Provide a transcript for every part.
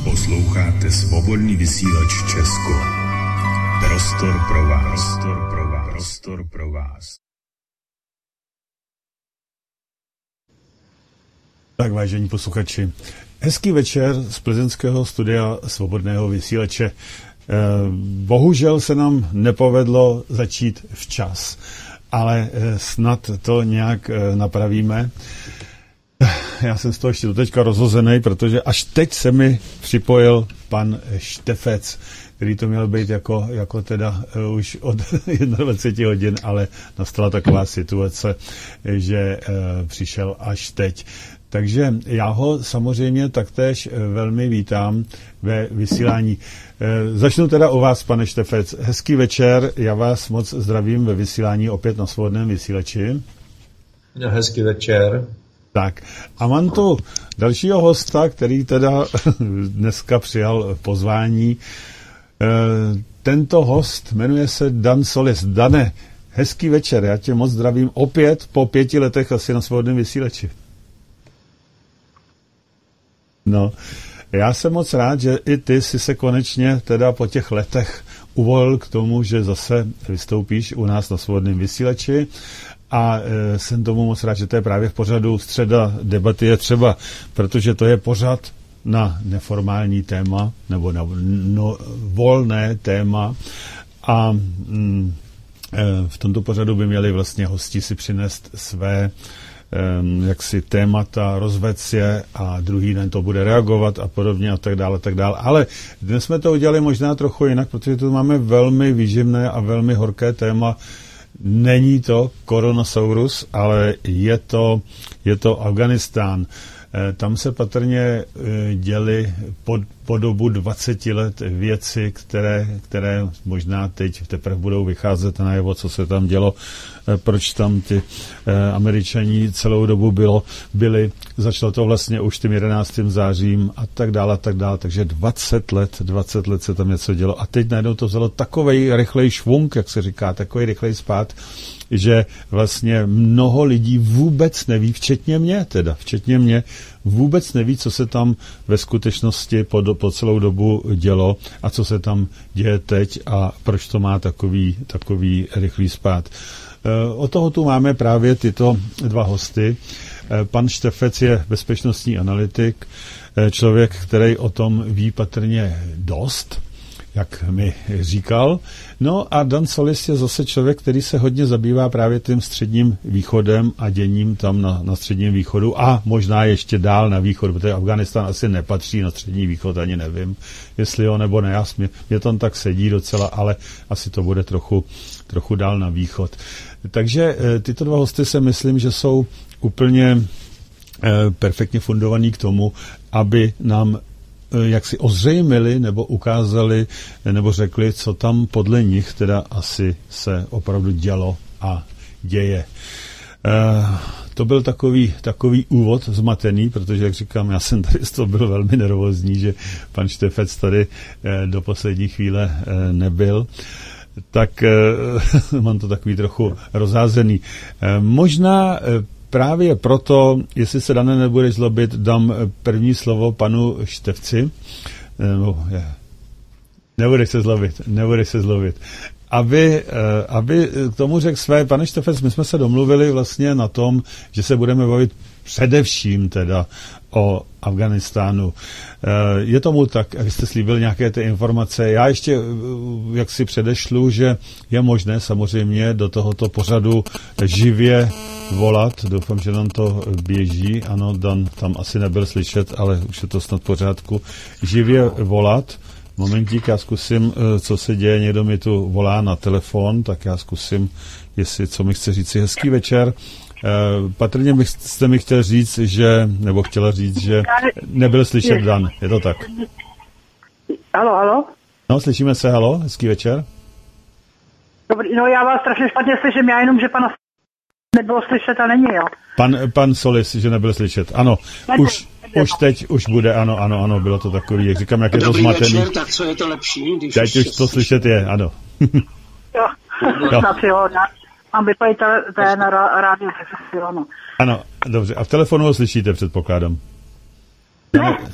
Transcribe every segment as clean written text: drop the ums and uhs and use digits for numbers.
Posloucháte Svobodný vysílač Česko. Prostor pro vás. Prostor pro vás. Prostor pro vás. Tak, vážení posluchači, hezký večer z plzeňského studia Svobodného vysílače. Bohužel se nám nepovedlo začít včas, ale snad to nějak napravíme. Já jsem z toho ještě doteďka rozhozený, protože až teď se mi připojil pan Štefec, který to měl být jako teda už od 21 hodin, ale nastala taková situace, že přišel až teď. Takže já ho samozřejmě taktéž velmi vítám ve vysílání. Začnu teda u vás, pane Štefec. Hezký večer, já vás moc zdravím ve vysílání opět na Svobodném vysílači. Hezký večer. Tak a mám tu dalšího hosta, který teda dneska přijal pozvání. Tento host jmenuje se Dan Solis. Dane, hezký večer, já tě moc zdravím opět po 5 letech asi na Svobodném vysílači. No, já jsem moc rád, že i ty jsi se konečně teda po těch letech uvolil k tomu, že zase vystoupíš u nás na Svobodném vysílači. A jsem tomu moc rád, že to je právě v pořadu Středa debaty je třeba, protože to je pořad na neformální téma nebo na volné téma a v tomto pořadu by měli vlastně hosti si přinést své jaksi témata, rozvést je a druhý den to bude reagovat a podobně a tak dále. Ale dnes jsme to udělali možná trochu jinak, protože tu máme velmi výživné a velmi horké téma. Není to koronasaurus, ale je to Afghánistán. Tam se patrně děly po dobu 20 let věci, které možná teď teprve budou vycházet najevo, co se tam dělo, proč tam ti Američani celou dobu byli. Začalo to vlastně už tím 11. zářím a tak dále. Takže 20 let se tam něco dělo. A teď najednou to vzalo takovej rychlej švung, jak se říká, takovej rychlej spád, že vlastně mnoho lidí vůbec neví, včetně mě, vůbec neví, co se tam ve skutečnosti po celou dobu dělo a co se tam děje teď a proč to má takový rychlý spád. Od toho tu máme právě tyto dva hosty. Pan Štefec je bezpečnostní analytik, člověk, který o tom ví patrně dost, jak mi říkal. No a Dan Solis je zase člověk, který se hodně zabývá právě tím středním východem a děním tam na středním východu a možná ještě dál na východ, protože Afghánistán asi nepatří na střední východ, ani nevím, jestli jo nebo ne. Mě tam tak sedí docela, ale asi to bude trochu dál na východ. Takže tyto dva hosty se myslím, že jsou úplně perfektně fundovaní k tomu, aby nám jak si ozřejmili nebo ukázali nebo řekli, co tam podle nich teda asi se opravdu dělo a děje. To byl takový úvod zmatený, protože, jak říkám, já jsem tady z toho byl velmi nervózní, že pan Štefec tady do poslední chvíle nebyl. Tak mám to takový trochu rozházený. Možná právě proto, jestli se, Dane, nebudeš zlobit, dám první slovo panu Štefci. Nebudeš se zlobit. Aby k tomu řekl své. Pane Štefec, my jsme se domluvili vlastně na tom, že se budeme bavit především teda o Afghánistánu. Je tomu tak, vy jste slíbil nějaké ty informace. Já ještě jak si předešlu, že je možné samozřejmě do tohoto pořadu živě volat. Doufám, že nám to běží. Ano, Dan tam asi nebyl slyšet, ale už je to snad v pořádku. Živě volat. Momentík, já zkusím, co se děje. Někdo mi tu volá na telefon, tak já zkusím, co mi chce říct. Hezký večer. Patrně byste mi chtěl říct, nebo chtěla říct, že nebyl slyšet Dan. Je to tak? Haló? No, slyšíme se, haló, hezký večer. Dobrý, no já vás strašně špatně slyším, já jenom, že pana nebylo slyšet a není, jo. Pan Solis, že nebyl slyšet, ano. Už bude, ano, bylo to takový, jak říkám, jak je to zmatený. Večer, tak co je to lepší? Teď už to slyšet je, ano. Jo. Mám vypojit ten rádio, no. Ano, dobře. A v telefonu ho slyšíte, předpokládám.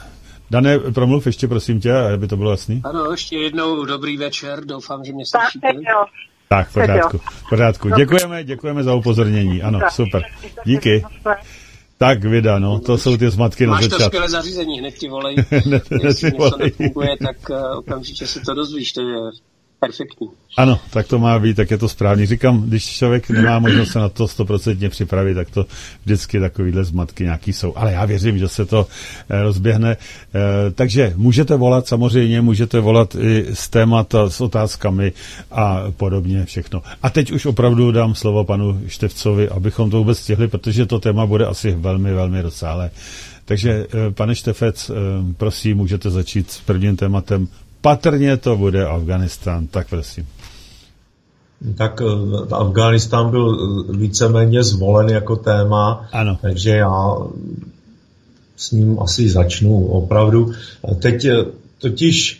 Dané, promluv ještě, prosím tě, aby to bylo jasný. Ano, ještě jednou dobrý večer, doufám, že mě slyšíte. Tak, v pořádku. Děkujeme za upozornění, ano, super. Díky. Tak, Vida, no, to jsou ty zmatky na začátku. Máš to skvělé zařízení, hned ti volej. Jestli něco nefunguje, tak okamžitě se to dozvíš, to je perfektní. Ano, tak to má být, tak je to správný. Říkám, když člověk nemá možnost se na to 100% připravit, tak to vždycky takovýhle zmatky nějaký jsou. Ale já věřím, že se to rozběhne. Takže můžete volat samozřejmě, můžete volat i s témata, s otázkami a podobně všechno. A teď už opravdu dám slovo panu Štefcovi, abychom to vůbec stihli, protože to téma bude asi velmi, velmi rozsáhlé. Takže, pane Štefec, prosím, můžete začít s prvním tématem. Patrně to bude Afghánistán, tak prosím. Tak Afghánistán byl víceméně zvolen jako téma, ano. Takže já s ním asi začnu opravdu. Teď totiž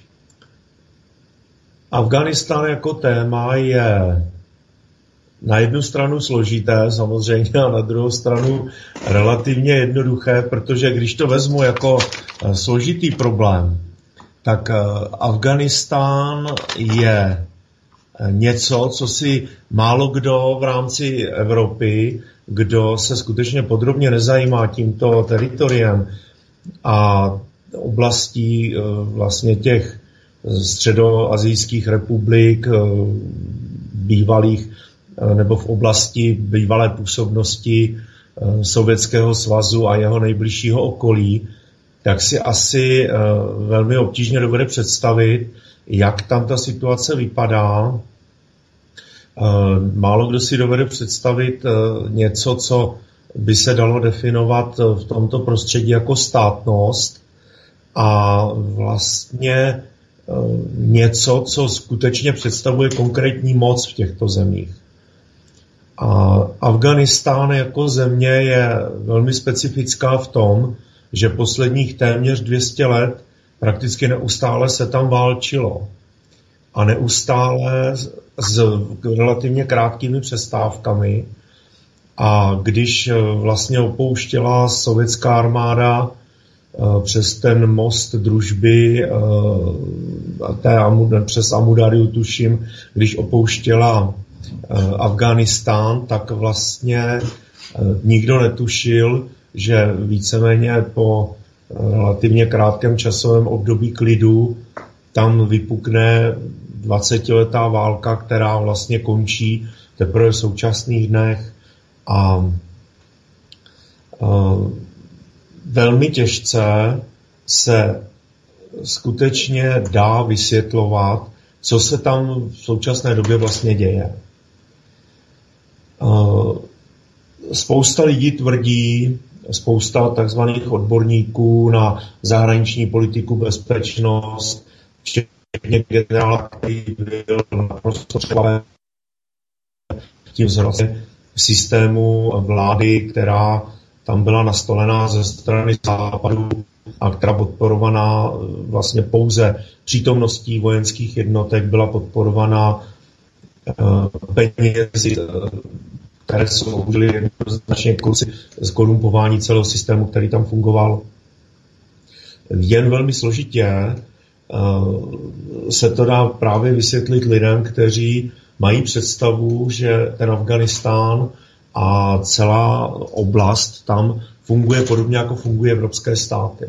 Afghánistán jako téma je na jednu stranu složité samozřejmě a na druhou stranu relativně jednoduché, protože když to vezmu jako složitý problém, tak Afghánistán je něco, co si málo kdo v rámci Evropy, kdo se skutečně podrobně nezajímá tímto teritoriem a oblastí vlastně těch středoasijských republik, bývalých nebo v oblasti bývalé působnosti Sovětského svazu a jeho nejbližšího okolí, tak si asi velmi obtížně dovede představit, jak tam ta situace vypadá. Málo kdo si dovede představit něco, co by se dalo definovat v tomto prostředí jako státnost a vlastně něco, co skutečně představuje konkrétní moc v těchto zemích. A Afghánistán jako země je velmi specifická v tom, že posledních téměř 200 let prakticky neustále se tam válčilo. A neustále s relativně krátkými přestávkami. A když vlastně opouštěla sovětská armáda přes ten most družby, přes Amudariu tuším, když opouštěla Afghánistán, tak vlastně nikdo netušil, že víceméně po relativně krátkém časovém období klidu tam vypukne 20letá válka, která vlastně končí teprve v současných dnech a velmi těžce se skutečně dá vysvětlovat, co se tam v současné době vlastně děje. Spousta lidí tvrdí, spousta takzvaných odborníků na zahraniční politiku, bezpečnost, včetně generála, který byl naprosto překvapen tím vzrostem systému vlády, která tam byla nastolená ze strany západu a která podporovaná vlastně pouze přítomností vojenských jednotek, byla podporovaná penězi, které sloužily jednoznačně k korumpování celého systému, který tam fungoval. Jen velmi složitě se to dá právě vysvětlit lidem, kteří mají představu, že ten Afghánistán a celá oblast tam funguje podobně, jako fungují evropské státy.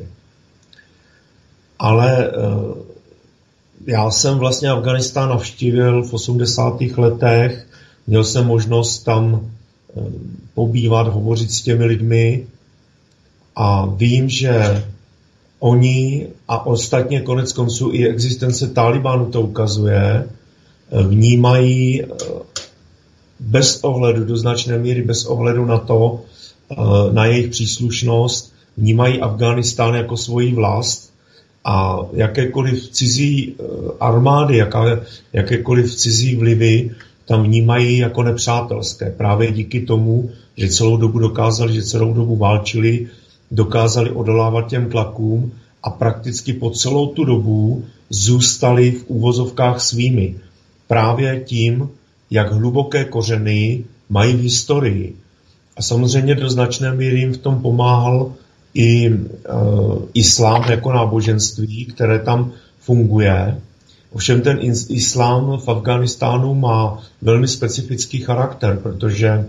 Ale já jsem vlastně Afghánistán navštívil v 80. letech, měl jsem možnost tam pobývat, hovořit s těmi lidmi a vím, že oni a ostatně konec konců i existence Talibánu to ukazuje, vnímají bez ohledu, do značné míry bez ohledu na to, na jejich příslušnost, vnímají Afghánistán jako svoji vlast a jakékoliv cizí armády, jakékoliv cizí vlivy tam vnímají jako nepřátelské. Právě díky tomu, že celou dobu válčili, dokázali odolávat těm tlakům a prakticky po celou tu dobu zůstali v úvozovkách svými. Právě tím, jak hluboké kořeny mají v historii. A samozřejmě do značné míry jim v tom pomáhal i islám jako náboženství, které tam funguje. Ovšem ten islám v Afghánistánu má velmi specifický charakter, protože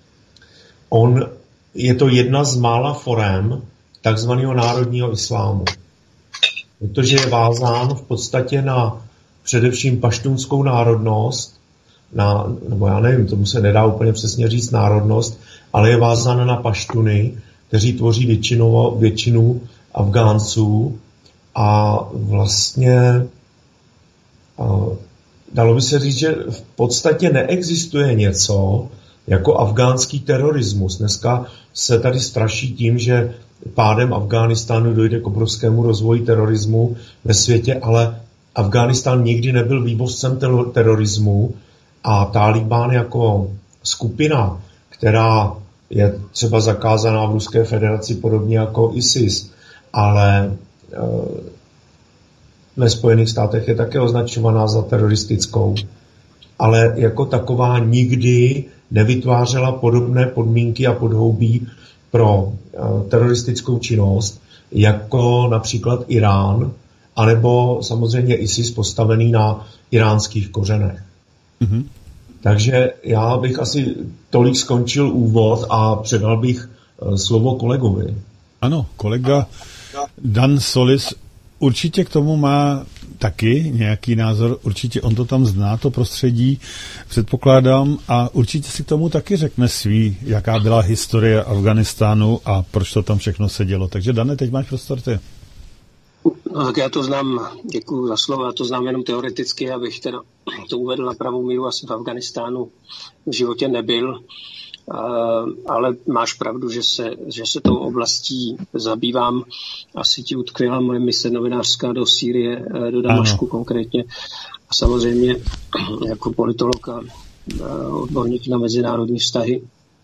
je to jedna z mála forem takzvaného národního islámu. Protože je vázán v podstatě na především paštunskou národnost, nebo já nevím, tomu se nedá úplně přesně říct národnost, ale je vázán na paštuny, kteří tvoří většinu Afgánců a vlastně dalo by se říct, že v podstatě neexistuje něco jako afgánský terorismus. Dneska se tady straší tím, že pádem Afghánistánu dojde k obrovskému rozvoji terorismu ve světě, ale Afghánistán nikdy nebyl vývozcem terorismu a Tálibán jako skupina, která je třeba zakázaná v Ruské federaci podobně jako ISIS, ale ve Spojených státech je také označovaná za teroristickou, ale jako taková nikdy nevytvářela podobné podmínky a podhoubí pro teroristickou činnost, jako například Irán, anebo samozřejmě ISIS postavený na iránských kořenech. Mm-hmm. Takže já bych asi tolik skončil úvod a předal bych slovo kolegovi. Ano, kolega Dan Solis určitě k tomu má taky nějaký názor, určitě on to tam zná, to prostředí, předpokládám, a určitě si k tomu taky řekne svý, jaká byla historie Afghánistánu a proč to tam všechno se dělo. Takže Dane, teď máš prostor ty. No, tak já to znám, děkuji za slovo, já to znám jenom teoreticky, abych teda to uvedl na pravou míru, asi v Afghánistánu v životě nebyl, ale máš pravdu, že se tou oblastí zabývám. Asi ti utkvěla moje mise novinářská do Sýrie, do Damašku konkrétně. A samozřejmě jako politolog a odborník na mezinárodní vztahy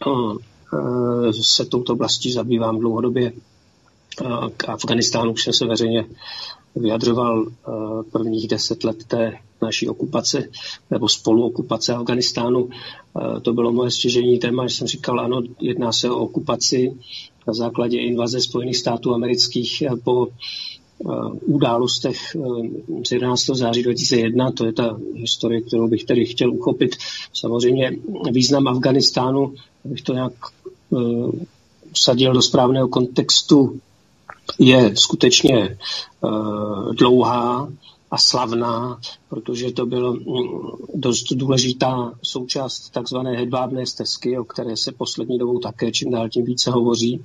se touto oblastí zabývám dlouhodobě. K Afghánistánu už jsem se veřejně vyjadřoval prvních 10 let té naší okupace nebo spoluokupace Afghánistánu. To bylo moje stěžejní téma, že jsem říkal, ano, jedná se o okupaci na základě invaze Spojených států amerických po událostech z 11. září 2001. To je ta historie, kterou bych tady chtěl uchopit. Samozřejmě význam Afghánistánu, abych to nějak vsadil do správného kontextu, je skutečně dlouhá a slavná, protože to byla dost důležitá součást takzvané hedvábné stezky, o které se poslední dobou také čím dál tím více hovoří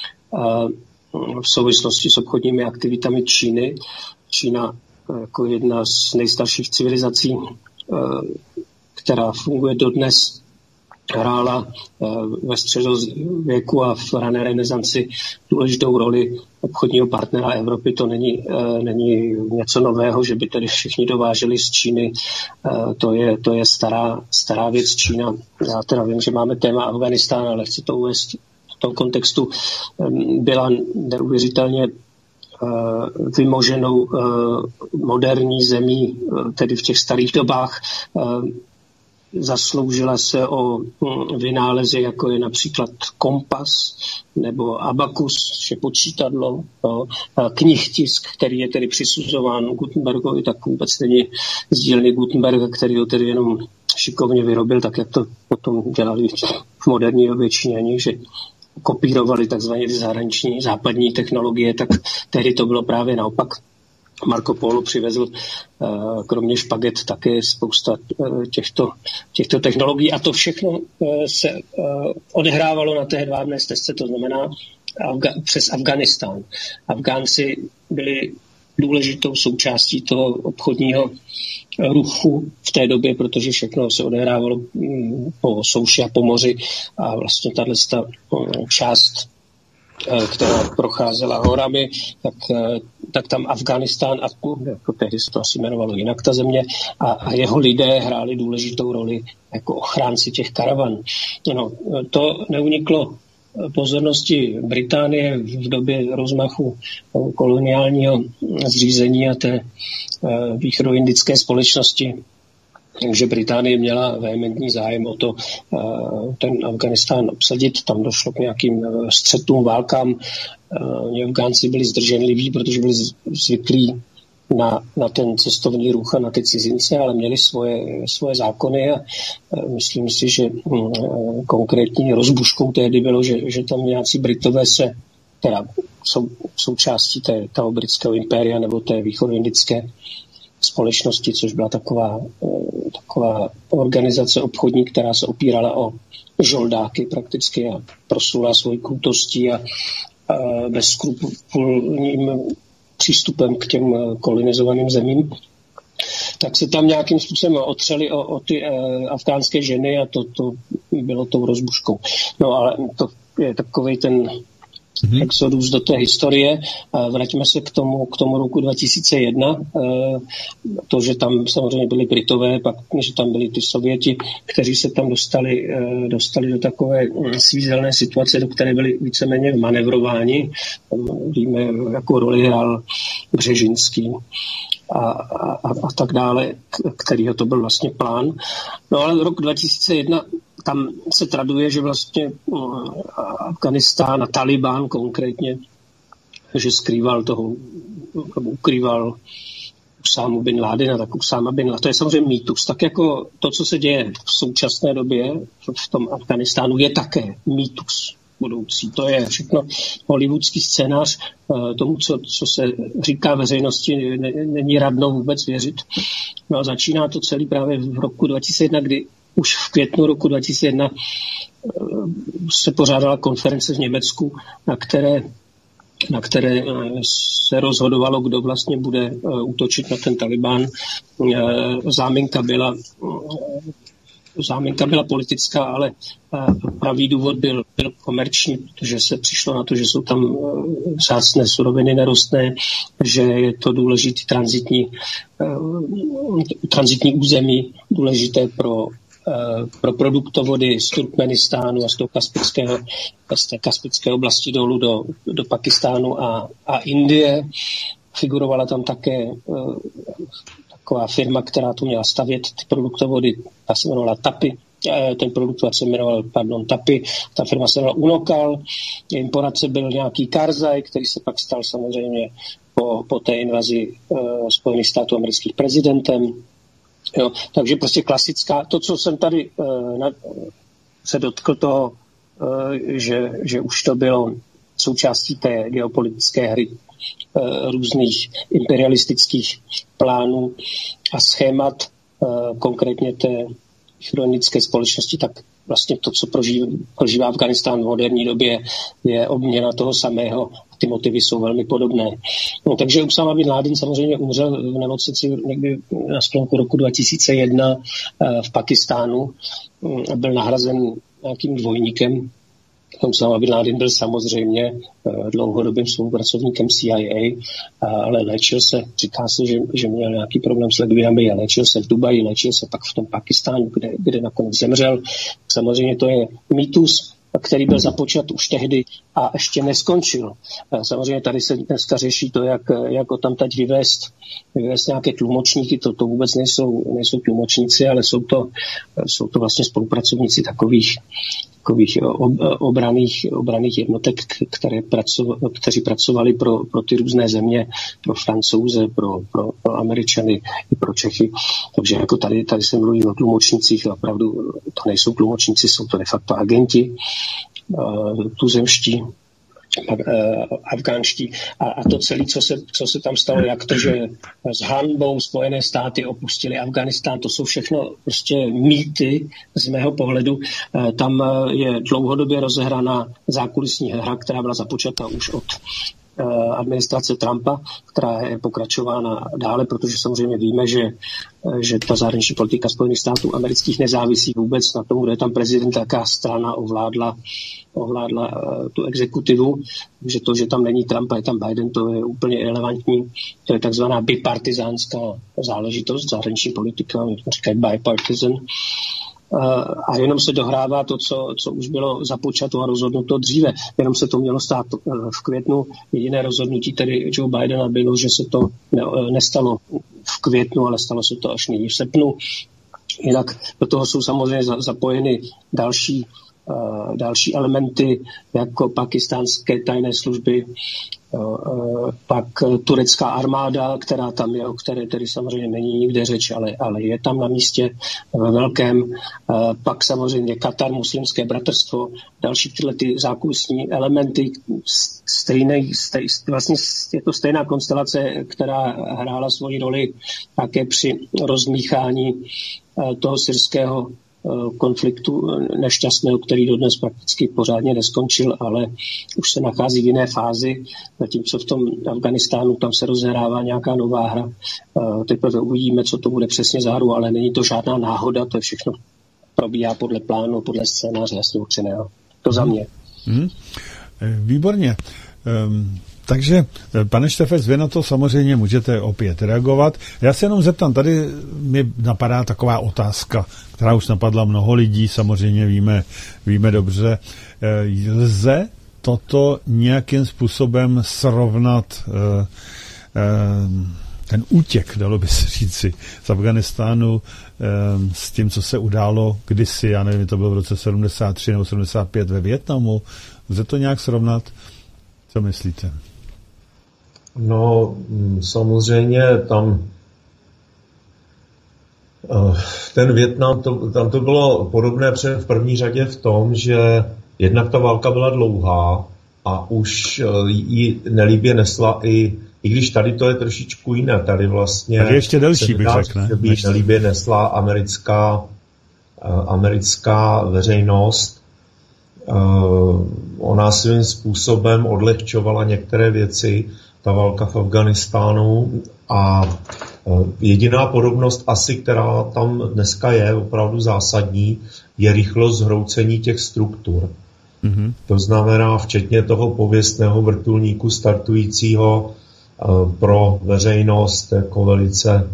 v souvislosti s obchodními aktivitami Číny. Čína jako jedna z nejstarších civilizací, která funguje dodnes, hrála ve středověku a v rané renesanci důležitou roli obchodního partnera Evropy. To není něco nového, že by tedy všichni dováželi z Číny. To je stará věc Čína. Já teda vím, že máme téma Afghánistán, ale chci to uvést v tom kontextu. Byla neuvěřitelně vymoženou moderní zemí, tedy v těch starých dobách. Zasloužila se o vynálezy, jako je například kompas nebo abakus, že počítadlo, knihtisk, který je tedy přisuzován Gutenbergovi, tak vůbec není z dílny Gutenberga, který ho tedy jenom šikovně vyrobil, tak jak to potom dělali v moderní době Číňani, že kopírovali takzvaně ty zahraniční západní technologie, tak tehdy to bylo právě naopak. Marco Polo přivezl kromě špaget také spousta těchto technologií a to všechno se odehrávalo na té hedvábné stezce, to znamená přes Afghánistán. Afgánci byli důležitou součástí toho obchodního ruchu v té době, protože všechno se odehrávalo po souši a po moři a vlastně tato část, která procházela horami, tak tam Afghánistán, a jako tehdy se to asi jmenovalo jinak ta země, a jeho lidé hráli důležitou roli jako ochránci těch karavan. No, to neuniklo pozornosti Británie v době rozmachu koloniálního zřízení a té východoindické společnosti že Británie měla vehementní zájem o to ten Afghánistán obsadit. Tam došlo k nějakým střetům, válkám. Afgánci byli zdrženliví, protože byli zvyklí na ten cestovní ruch a na ty cizince, ale měli svoje zákony a myslím si, že konkrétní rozbuškou tehdy bylo, že tam nějací Britové jsou součástí toho britského impéria nebo té východoindické společnosti, což byla taková organizace obchodní, která se opírala o žoldáky prakticky a proslula svojí krutostí a bezskrupulným přístupem k těm kolonizovaným zemím, tak se tam nějakým způsobem otřeli o ty afgánské ženy a to bylo tou rozbuškou. No ale to je takovej ten exodus do té historie. Vraťme se k tomu roku 2001. To, že tam samozřejmě byli Britové, pak, že tam byli ty Sověti, kteří se tam dostali do takové svízelné situace, do které byli víceméně vmanevrováni. Víme, jakou roli hrál Břežinský a tak dále, kterýho to byl vlastně plán. No ale rok 2001 tam se traduje, že vlastně Afghánistán a Taliban konkrétně, že ukrýval Usámu bin Ládina, tak Usáma bin Ládina, to je samozřejmě mýtus. Tak jako to, co se děje v současné době v tom Afghánistánu, je také mýtus budoucí. To je všechno hollywoodský scénář tomu, co se říká veřejnosti, není radno vůbec věřit. No a začíná to celý právě v roku 2001, kdy už v květnu roku 2001 se pořádala konference v Německu, na které se rozhodovalo, kdo vlastně bude útočit na ten Taliban. Záminka byla politická, ale pravý důvod byl komerční, protože se přišlo na to, že jsou tam vzácné suroviny nerostné, že je to důležitý tranzitní území, důležité pro produktovody z Turkmenistánu a z té kaspické oblasti dolů do Pakistánu a Indie. Figurovala tam také taková firma, která tu měla stavět ty produktovody, ta se jmenovala TAPI, ten produktovod se jmenoval, TAPI, ta firma se jmenovala Unokal, jejím poradce byl nějaký Karzai, který se pak stal samozřejmě po té invazi Spojených států amerických prezidentem. Jo, takže prostě klasická, to, co jsem tady se dotkl toho, že už to bylo součástí té geopolitické hry různých imperialistických plánů a schémat, konkrétně té chronické společnosti, tak vlastně to, co prožívá Afghánistán v moderní době, je obměna toho samého. Ty motivy jsou velmi podobné. No, takže Usáma bin Ládin samozřejmě umřel v nemocnici někdy na sklonku roku 2001 v Pakistánu. Byl nahrazen nějakým dvojníkem. Usáma bin Ládin byl samozřejmě dlouhodobým spolupracovníkem CIA, ale léčil se, říká se, že měl nějaký problém s ledvinami a léčil se v Dubaji, léčil se pak v tom Pakistánu, kde nakonec zemřel. Samozřejmě to je mýtus, který byl započat už tehdy a ještě neskončil. Samozřejmě tady se dneska řeší to, jak ho tam teď vyvést nějaké tlumočníky. To vůbec nejsou tlumočníci, ale jsou to vlastně spolupracovníci takových obraných jednotek, kteří pracovali pro ty různé země, pro Francouze, pro Američany i pro Čechy. Takže jako tady se mluví o tlumočnících, opravdu to nejsou tlumočníci, jsou to de facto agenti tuzemští, afgánští a to celé, co se tam stalo, jak to, že s hanbou Spojené státy opustili Afghánistán, to jsou všechno prostě mýty z mého pohledu. Tam je dlouhodobě rozehraná zákulisní hra, která byla započata už od administrace Trumpa, která je pokračována dále, protože samozřejmě víme, že ta zahraniční politika Spojených států amerických nezávisí vůbec na tom, kde je tam prezident, jaká strana ovládla tu exekutivu, že to, že tam není Trump a je tam Biden, to je úplně irelevantní. To je takzvaná bipartizánská záležitost, zahraniční politika, říkají bipartisan. A jenom se dohrává to, co už bylo započato a rozhodnuto dříve. Jenom se to mělo stát v květnu. Jediné rozhodnutí tedy Joe Bidena bylo, že se to nestalo v květnu, ale stalo se to až nyní v srpnu. Jinak do toho jsou samozřejmě zapojeny další elementy, jako pakistánské tajné služby, pak turecká armáda, která tam je, o které tedy samozřejmě není nikde řeč, ale je tam na místě ve velkém. Pak samozřejmě Katar, muslimské bratrstvo, další tyhle ty zákulisní elementy, vlastně je to stejná konstelace, která hrála svoji roli také při rozmíchání toho syrského konfliktu nešťastného, který dodnes prakticky pořádně neskončil, ale už se nachází v jiné fázi, zatímco v tom Afganistánu tam se rozhrává nějaká nová hra. Teprve uvidíme, co to bude přesně za hru, ale není to žádná náhoda, to je všechno probíhá podle plánu, podle scénáře jasně určeného. To za mě. Výborně. Takže, pane Štefec, vy na to samozřejmě můžete opět reagovat. Já se jenom zeptám, tady mi napadá taková otázka, která už napadla mnoho lidí, samozřejmě víme dobře. Lze toto nějakým způsobem srovnat ten útěk, dalo by se říci, z Afganistánu s tím, co se událo kdysi, já nevím, to bylo v roce 73 nebo 75 ve Vietnamu. Lze to nějak srovnat? Co myslíte? No, samozřejmě tam ten Vietnam, tam to bylo podobné v první řadě v tom, že jednak ta válka byla dlouhá a už ji nelíbě nesla i když tady to je trošičku jiné, tady vlastně tady ještě delší bych řekl, ne? Nelíbě nesla americká veřejnost. Ona svým způsobem odlehčovala některé věci, ta válka v Afganistánu, a jediná podobnost asi, která tam dneska je opravdu zásadní, je rychlost zhroucení těch struktur. Mm-hmm. To znamená včetně toho pověstného vrtulníku startujícího pro veřejnost jako velice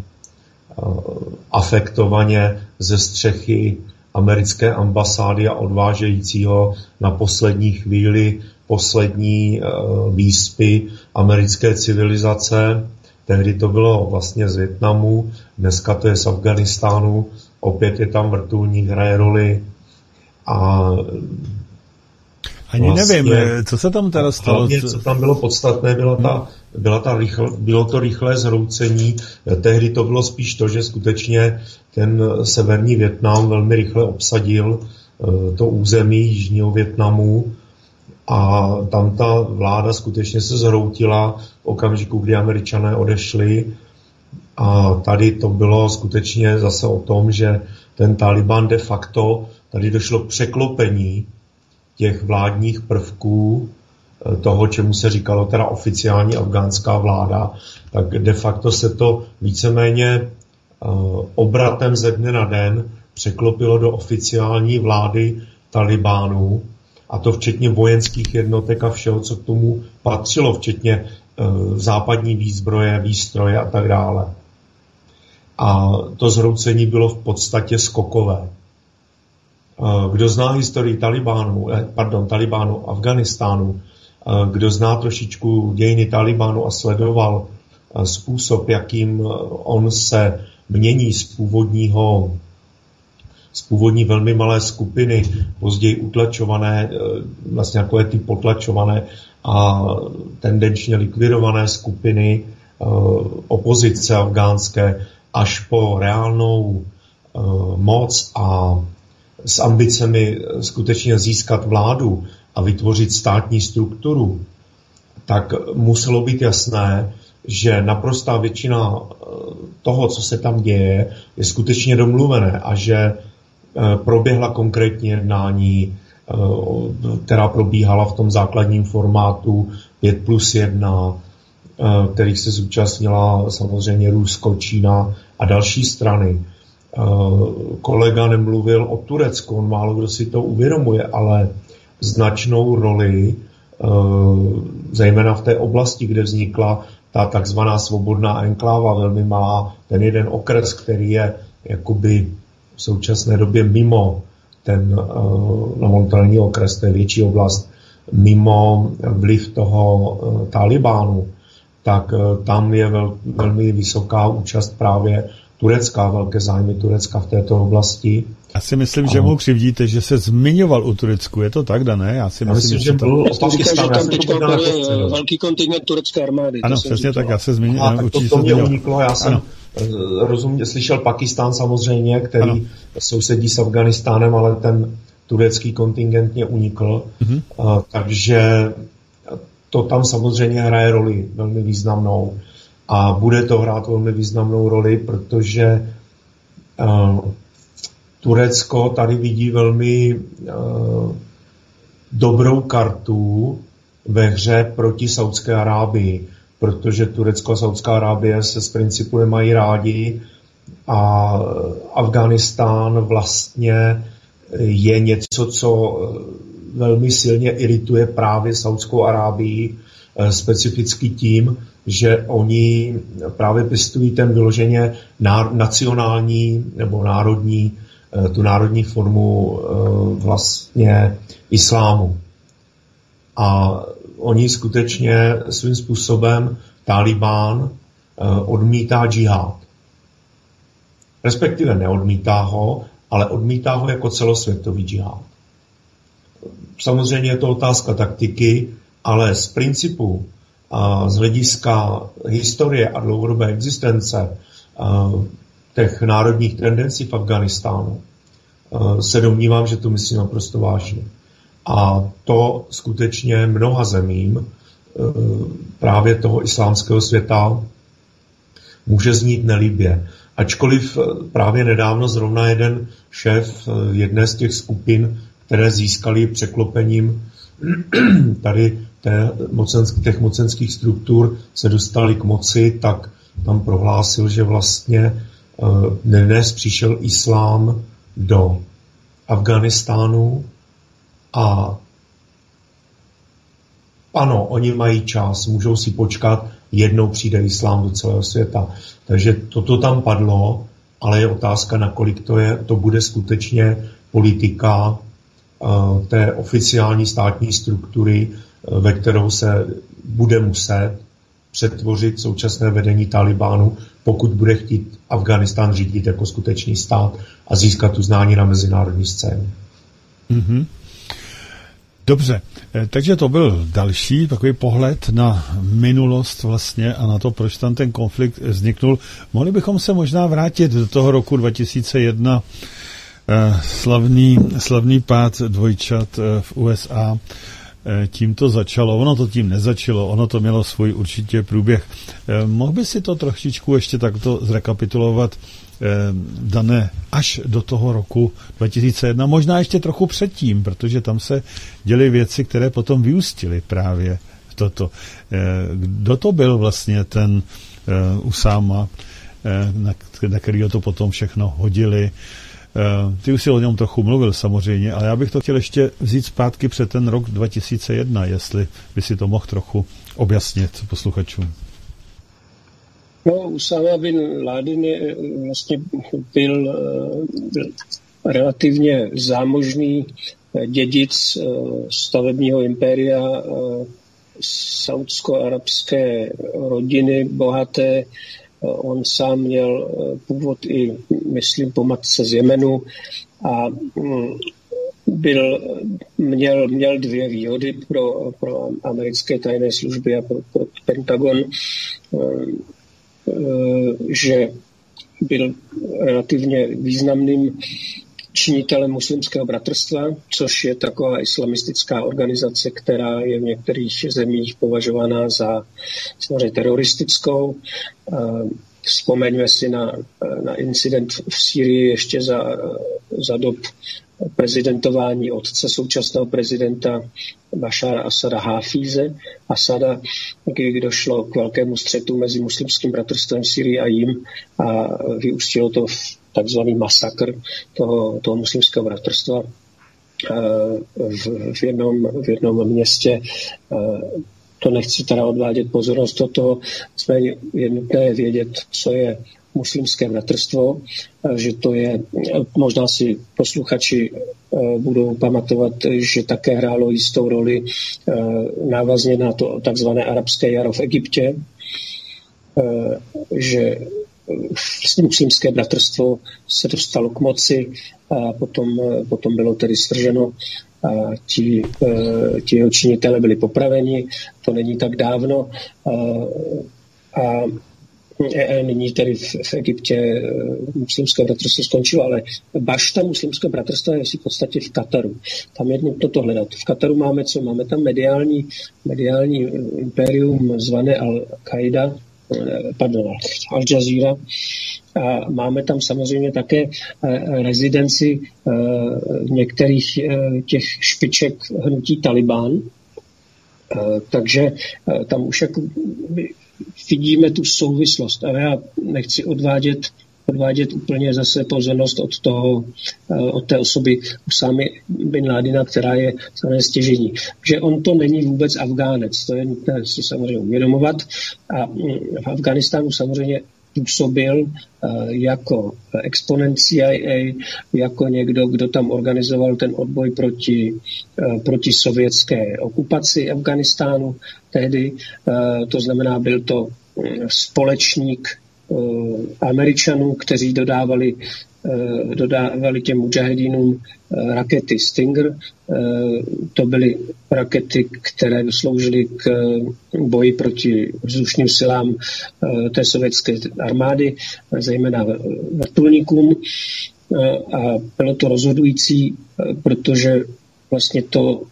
afektovaně ze střechy americké ambasády a odvážejícího na poslední chvíli poslední výspy americké civilizace. Tehdy to bylo vlastně z Vietnamu, dneska to je z Afganistánu, opět je tam vrtulník, hraje roli a ani vlastně, nevím, co se tam teda stalo. Hlavně, co tam bylo podstatné, bylo to rychlé zhroucení. Tehdy to bylo spíš to, že skutečně ten severní Vietnam velmi rychle obsadil to území jižního Vietnamu a tam ta vláda skutečně se zhroutila v okamžiku, kdy Američané odešli. A tady to bylo skutečně zase o tom, že ten Taliban de facto, tady došlo k překlopení těch vládních prvků, toho, čemu se říkalo teda oficiální afgánská vláda, tak de facto se to víceméně obratem ze dne na den překlopilo do oficiální vlády Talibánu, a to včetně vojenských jednotek a všeho, co k tomu patřilo, včetně západní výzbroje, výstroje a tak dále. A to zhroucení bylo v podstatě skokové. Kdo zná historii Talibánu, Afganistánu, kdo zná trošičku dějiny Talibánu a sledoval způsob, jakým on se mění z původní velmi malé skupiny, později utlačované, vlastně takové ty potlačované a tendenčně likvidované skupiny opozice afgánské, až po reálnou moc a s ambicemi skutečně získat vládu a vytvořit státní strukturu, tak muselo být jasné, že naprostá většina toho, co se tam děje, je skutečně domluvené a že proběhla konkrétní jednání, která probíhala v tom základním formátu 5+1, kterých se zúčastnila samozřejmě Rusko, Čína a další strany. Kolega nemluvil o Turecku, on málo kdo si to uvědomuje, ale značnou roli, zejména v té oblasti, kde vznikla ta takzvaná svobodná enkláva, velmi malá, ten jeden okres, který je jakoby v současné době mimo ten montelní okres, to je větší oblast, mimo vliv toho Talibánu, tak tam je velmi vysoká účast právě Turecka, velké zájmy Turecka v této oblasti. Já si myslím, že mu křivdíte, že se zmiňoval u Turecku. Je to tak, Dané? Já si myslím, že byl tam teďka velký kontingent turecké armády. Ano, přesně tak, já se zmínil. To mě uniklo, já jsem slyšel Pakistán samozřejmě, který sousedí s Afganistánem, ale ten turecký kontingent mě unikl. Takže to tam samozřejmě hraje roli velmi významnou. A bude to hrát velmi významnou roli, protože Turecko tady vidí velmi dobrou kartu ve hře proti Saudské Arábii, protože Turecko a Saudská Arábie se z principu nemají rádi a Afghánistán vlastně je něco, co velmi silně irituje právě Saudskou Arábii, specificky tím, že oni právě pěstují ten vyloženě nacionální nebo národní, tu národní formu vlastně islámu. A oni skutečně svým způsobem Tálibán odmítá džihad. Respektive neodmítá ho, ale odmítá ho jako celosvětový džihad. Samozřejmě je to otázka taktiky, ale z principu a z hlediska historie a dlouhodobé existence těch národních tendencí v Afghánistánu se domnívám, že to myslím naprosto vážně. A to skutečně mnoha zemím právě toho islámského světa může znít nelíbě. Ačkoliv právě nedávno zrovna jeden šéf jedné z těch skupin, které získali překlopením tady těch mocenských struktur, se dostali k moci, tak tam prohlásil, že vlastně dnes přišel islám do Afghánistánu a ano, oni mají čas, můžou si počkat, jednou přijde islám do celého světa. Takže toto tam padlo, ale je otázka, nakolik to bude skutečně politika té oficiální státní struktury, ve kterou se bude muset přetvořit současné vedení Talibánu, pokud bude chtít Afghánistán řídit jako skutečný stát a získat uznání na mezinárodní scéně. Mm-hmm. Dobře, takže to byl další takový pohled na minulost vlastně a na to, proč tam ten konflikt vzniknul. Mohli bychom se možná vrátit do toho roku 2001, slavný pád dvojčat v USA. Tím to začalo, ono to tím nezačalo, ono to mělo svůj určitě průběh. Mohl by si to trošičku ještě takto zrekapitulovat, Dané, až do toho roku 2001, možná ještě trochu předtím, protože tam se děly věci, které potom vyústily právě v toto. Kdo to byl vlastně ten Usáma, na kterého to potom všechno hodili? Ty už si o něm trochu mluvil samozřejmě, ale já bych to chtěl ještě vzít zpátky před ten rok 2001, jestli by si to mohl trochu objasnit posluchačům. No, Usáma bin Laden vlastně byl relativně zámožný dědic stavebního impéria saudsko-arabské rodiny, bohaté. On sám měl původ i, myslím, po matce z Jemenu a měl dvě výhody pro americké tajné služby a pro Pentagon, že byl relativně významným činitelem muslimského bratrstva, což je taková islamistická organizace, která je v některých zemích považovaná za samozřejmě teroristickou. Vzpomeňme si na incident v Sýrii ještě za dob prezidentování otce současného prezidenta Bašára Asada, kdy došlo k velkému střetu mezi muslimským bratrstvem Sýrii a jím a vyústilo to v takzvaný masakr toho muslimského bratrstva v jednom městě. To nechci teda odvádět pozornost od toho, nicméně je nutné vědět, co je muslimské bratrstvo, že to je, možná si posluchači budou pamatovat, že také hrálo jistou roli návazně na to takzvané arabské jaro v Egyptě, že vlastně muslimské bratrstvo se dostalo k moci a potom bylo tedy svrženo a ti jeho činitelé byli popraveni, to není tak dávno a nyní tedy v Egyptě muslimské bratrstvo skončilo, ale bašta muslimského bratrstva je v podstatě v Kataru. Tam je nutno to hledat. V Kataru máme co? Máme tam mediální impérium zvané Al Jazeera. A máme tam samozřejmě také rezidenci některých těch špiček hnutí Talibán. Takže tam už jako vidíme tu souvislost, ale já nechci odvádět úplně zase pozornost od té osoby Usámy bin Ládina, která je stěžejní. Že on to není vůbec Afgánec, to je nutné si samozřejmě uvědomovat. A v Afghánistánu samozřejmě působil jako exponent CIA, jako někdo, kdo tam organizoval ten odboj proti sovětské okupaci Afghánistánu tehdy. To znamená, byl to společník Američanů, kteří dodávali těm mudžahedínům rakety Stinger. To byly rakety, které sloužily k boji proti vzdušným silám té sovětské armády, zejména vrtulníkům. A bylo to rozhodující, protože vlastně to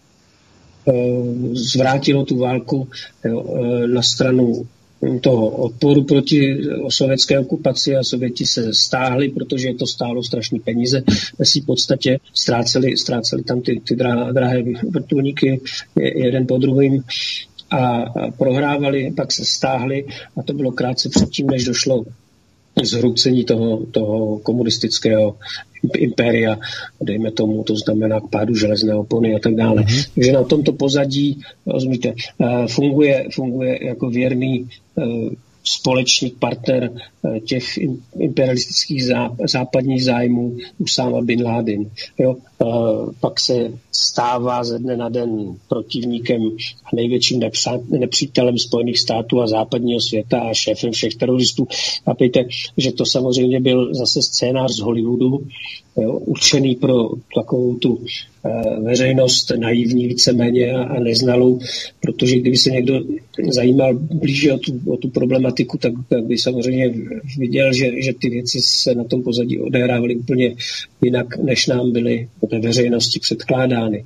zvrátilo tu válku na stranu toho odporu proti sovětské okupaci a Sověti se stáhli, protože to stálo strašný peníze. Ve v podstatě ztráceli tam ty drahé vrtulníky jeden po druhým a prohrávali, pak se stáhli a to bylo krátce předtím, než došlo zhroucení toho komunistického impéria, dejme tomu, to znamená k pádu železné opony a tak dále. Takže na tomto pozadí, rozumíte, funguje jako věrný společník, partner těch imperialistických západních zájmů Usáma bin Ládin. Pak se stává ze dne na den protivníkem a největším nepřítelem Spojených států a západního světa a šéfem všech teroristů. Chápejte, že to samozřejmě byl zase scénář z Hollywoodu, určený pro takovou tu veřejnost naivní víceméně a neznalou, protože kdyby se někdo zajímal blíže o tu problematiku, tak by samozřejmě viděl, že ty věci se na tom pozadí odehrávaly úplně jinak, než nám byly od té veřejnosti předkládány.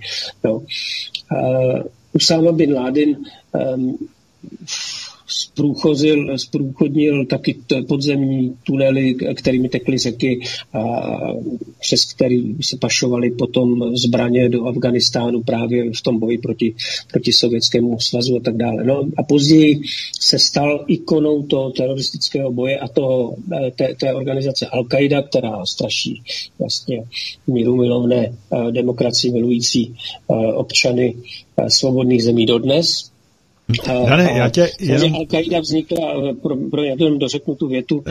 Usáma bin Ládin zprůchodnil taky podzemní tunely, kterými tekly řeky a přes který se pašovaly potom zbraně do Afghánistánu právě v tom boji proti Sovětskému svazu a tak dále. No a později se stal ikonou toho teroristického boje a té organizace Al-Qaida, která straší vlastně mírumilovné demokracii milující občany svobodných zemí dodnes. Al-Qaida vznikla, já to dořeknu tu větu,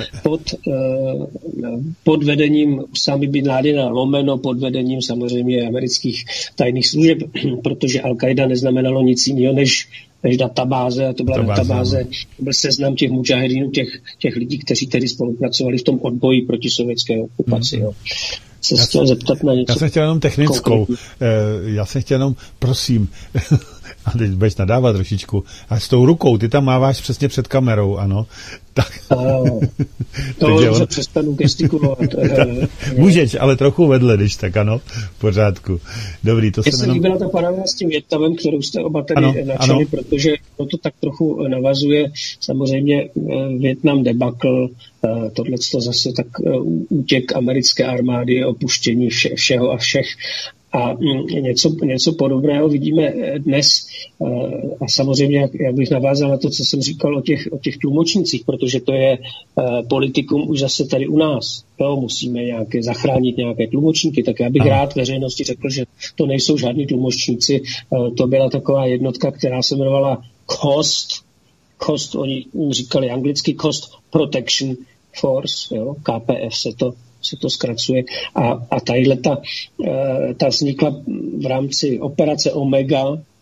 pod vedením Usámy bin Ládina, lomeno pod vedením samozřejmě amerických tajných služeb, protože Al-Qaida neznamenalo nic jiného než databáze, a to byla databáze, to byl seznam těch mudžahedínů, těch lidí, kteří tedy spolupracovali v tom odboji proti sovětské okupaci. Já jsem chtěl jenom technickou. Já jsem chtěl jenom, prosím, a teď budeš nadávat trošičku, a s tou rukou, ty tam máváš přesně před kamerou, ano. Tak. To přestanu gestikulovat. Můžeš, ale trochu vedle, když tak, ano, v pořádku. Dobrý, to se jenom... líbila ta paralela s tím Větnamem, kterou jste oba tady načali, protože to tak trochu navazuje. Samozřejmě Vietnam debakl, tohleto zase tak útěk americké armády, opuštění všeho a všech. A něco podobného vidíme dnes a samozřejmě, jak bych navázal na to, co jsem říkal o těch tlumočnících, protože to je politikum už zase tady u nás. Musíme zachránit nějaké tlumočníky, tak já bych rád veřejnosti řekl, že to nejsou žádní tlumočníci. To byla taková jednotka, která se jmenovala COST, oni říkali anglicky Coast Protection Force, KPF se to zkracuje. A ta vznikla v rámci operace Omega,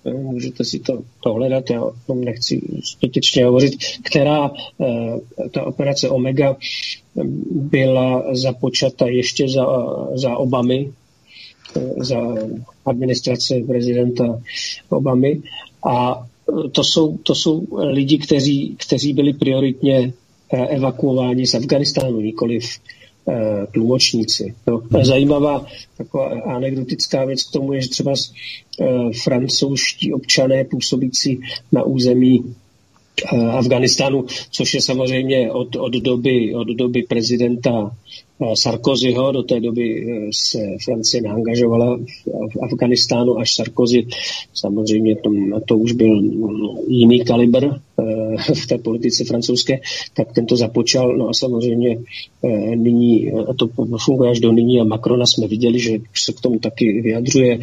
můžete si to dohledat, já o tom nechci zbytečně hovořit, která ta operace Omega byla započata ještě za Obamy, za administrace prezidenta Obamy, a to jsou lidi, kteří byli prioritně evakuováni z Afghánistánu, nikoliv tlumočníci. No. Zajímavá taková anekdotická věc k tomu je, že třeba francouzští občané působící na území Afghánistánu, což je samozřejmě od doby prezidenta Sarkozyho, do té doby se Francie neangažovala v Afghánistánu, až Sarkozy, samozřejmě to už byl jiný kalibr v té politice francouzské, tak ten to započal, no a samozřejmě nyní, a to funguje až do nyní, a Macrona jsme viděli, že se k tomu taky vyjadřuje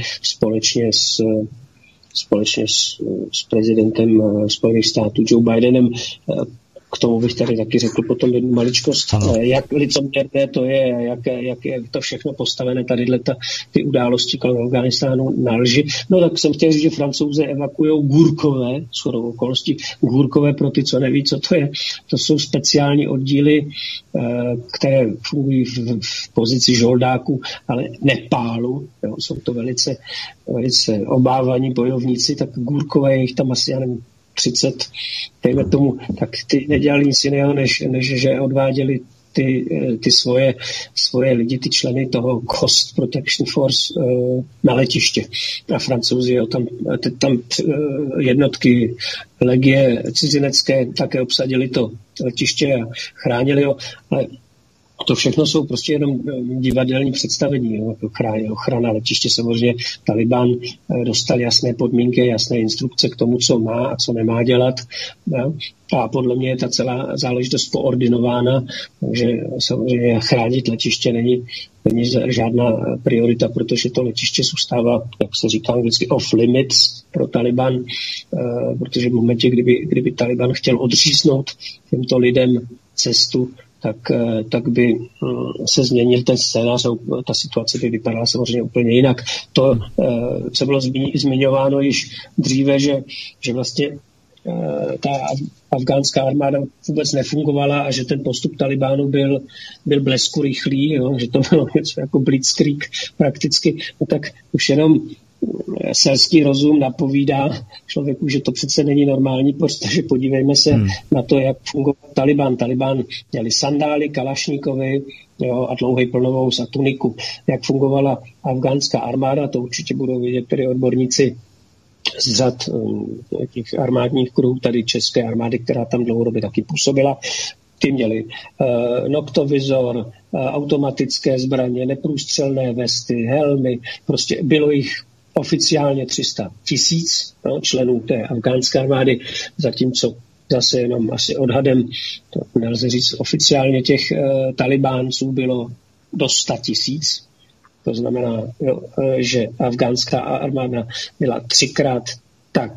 společně s prezidentem Spojených států Joe Bidenem. K tomu bych tady taky řekl potom jednu maličkost, jak licoměrné to je, jak je to všechno postavené, ty události kolem Afghánistánu na lži. No tak jsem chtěl říct, že Francouze evakuujou gůrkové, shodou okolností, gůrkové, pro ty, co neví, co to je. To jsou speciální oddíly, které fungují v pozici žoldáků, ale Nepálu. Jo, jsou to velice obávaní bojovníci, tak gůrkové, jich tam asi, já nevím, 30, dejme tomu, tak ty nedělali nic jiného, než že odváděli ty svoje lidi, ty členy toho Coast Protection Force na letiště. A Francouzi tam jednotky legie cizinecké také obsadili to letiště a chránili ho, ale to všechno jsou prostě jenom divadelní představení. Ochrana letiště, samozřejmě Taliban dostal jasné podmínky, jasné instrukce k tomu, co má a co nemá dělat. A podle mě je ta celá záležitost koordinována, takže samozřejmě chránit letiště není žádná priorita, protože to letiště zůstává, jak se říká anglicky, off limits pro Taliban, protože v momentě, kdyby Taliban chtěl odříznout těmto lidem cestu, tak by se změnil ten scénář a ta situace by vypadala samozřejmě úplně jinak. To, co bylo zmiňováno již dříve, že vlastně ta afgánská armáda vůbec nefungovala a že ten postup Talibánu byl blesku rychlý, jo? Že to bylo něco jako blitzkrieg prakticky, no tak už jenom selský rozum napovídá člověku, že to přece není normální, protože podívejme se na to, jak fungoval Taliban. Taliban měli sandály, kalašníkovi, jo, a dlouhý plnovous a tuniku. Jak fungovala afgánská armáda, to určitě budou vědět tedy odborníci z řad těch armádních kruhů, tady české armády, která tam dlouhodobě taky působila. Ty měli noktovizor, automatické zbraně, neprůstřelné vesty, helmy, prostě bylo jich oficiálně 300 000 členů té afgánské armády, zatímco zase jenom asi odhadem, to nelze říct oficiálně, těch Talibánců bylo do 100 000. To znamená, že afgánská armáda byla 3krát tak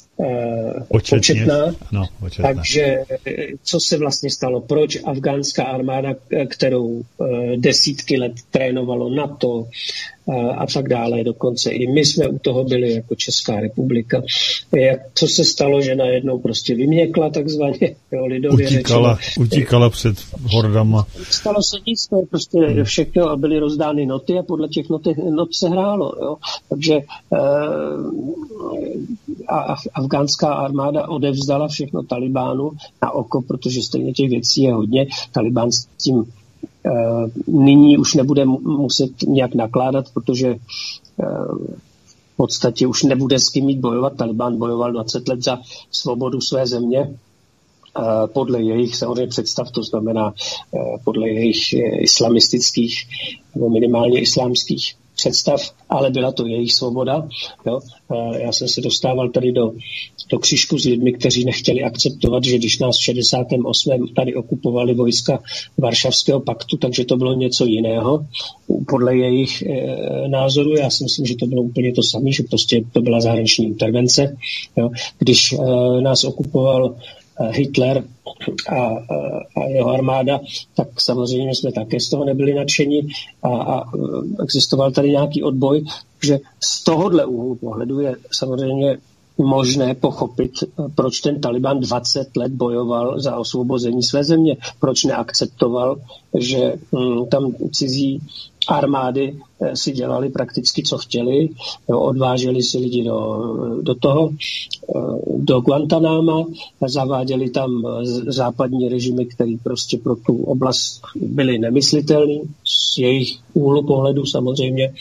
početná. No, takže co se vlastně stalo? Proč afgánská armáda, kterou desítky let trénovalo NATO a tak dále, dokonce i my jsme u toho byli jako Česká republika. Co se stalo, že najednou prostě vyměkla takzvaně, lidově utíkala před hordama. Stalo se nic, prostě všechno a byly rozdány noty a podle těch not se hrálo. Jo. Takže afgánská armáda odevzdala všechno Talibánu na oko, protože stejně těch věcí je hodně. Talibán s tím nyní už nebude muset nějak nakládat, protože v podstatě už nebude s kým mít bojovat. Talibán bojoval 20 let za svobodu své země podle jejich samozřejmě představ, to znamená podle jejich islamistických nebo minimálně islámských představ, ale byla to jejich svoboda. Jo. Já jsem se dostával tady do křížku s lidmi, kteří nechtěli akceptovat, že když nás v 68. tady okupovali vojska Varšavského paktu, takže to bylo něco jiného. Podle jejich názoru, já si myslím, že to bylo úplně to samé, že prostě to byla zahraniční intervence. Jo. Když nás okupoval Hitler a jeho armáda, tak samozřejmě jsme také z toho nebyli nadšeni a existoval tady nějaký odboj, že z tohohle úhlu pohledu je samozřejmě možné pochopit, proč ten Taliban 20 let bojoval za osvobození své země, proč neakceptoval, že tam cizí armády si dělali prakticky, co chtěli, odváželi si lidi do Guantanama, zaváděli tam západní režimy, které prostě pro tu oblast byly nemyslitelný, z jejich úhlu pohledu samozřejmě.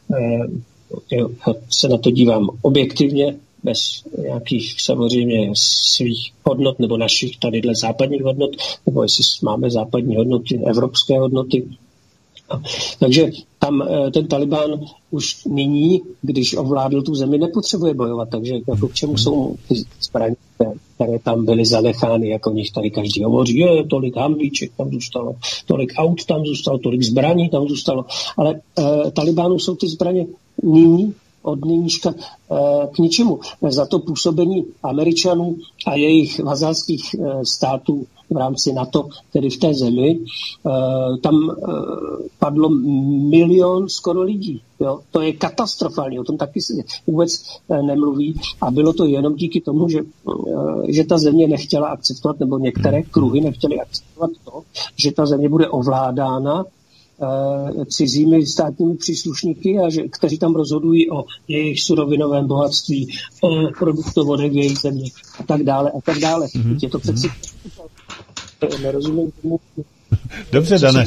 Se na to dívám objektivně, bez nějakých samozřejmě svých hodnot nebo našich tadyhle západních hodnot, nebo jestli máme západní hodnoty, evropské hodnoty. Takže tam ten Taliban už nyní, když ovládl tu zemi, nepotřebuje bojovat, takže jako k čemu jsou ty zbraně, které tam byly zanechány, jako o nich tady každý hovoří, tolik hamvíček tam zůstalo, tolik aut tam zůstalo, tolik zbraní tam zůstalo, ale Talibánu jsou ty zbraně nyní od nynížka k ničemu. Za to působení Američanů a jejich vazalských států v rámci NATO, tedy v té zemi, tam padlo 1 milion skoro lidí. Jo? To je katastrofální, o tom taky se vůbec nemluví a bylo to jenom díky tomu, že ta země nechtěla akceptovat, nebo některé kruhy nechtěly akceptovat to, že ta země bude ovládána cizími státními příslušníky, kteří tam rozhodují o jejich surovinovém bohatství, o produktovodech v jejich země a tak dále a tak dále. Je to přeci nerozumím tomu. Dobře, Dane.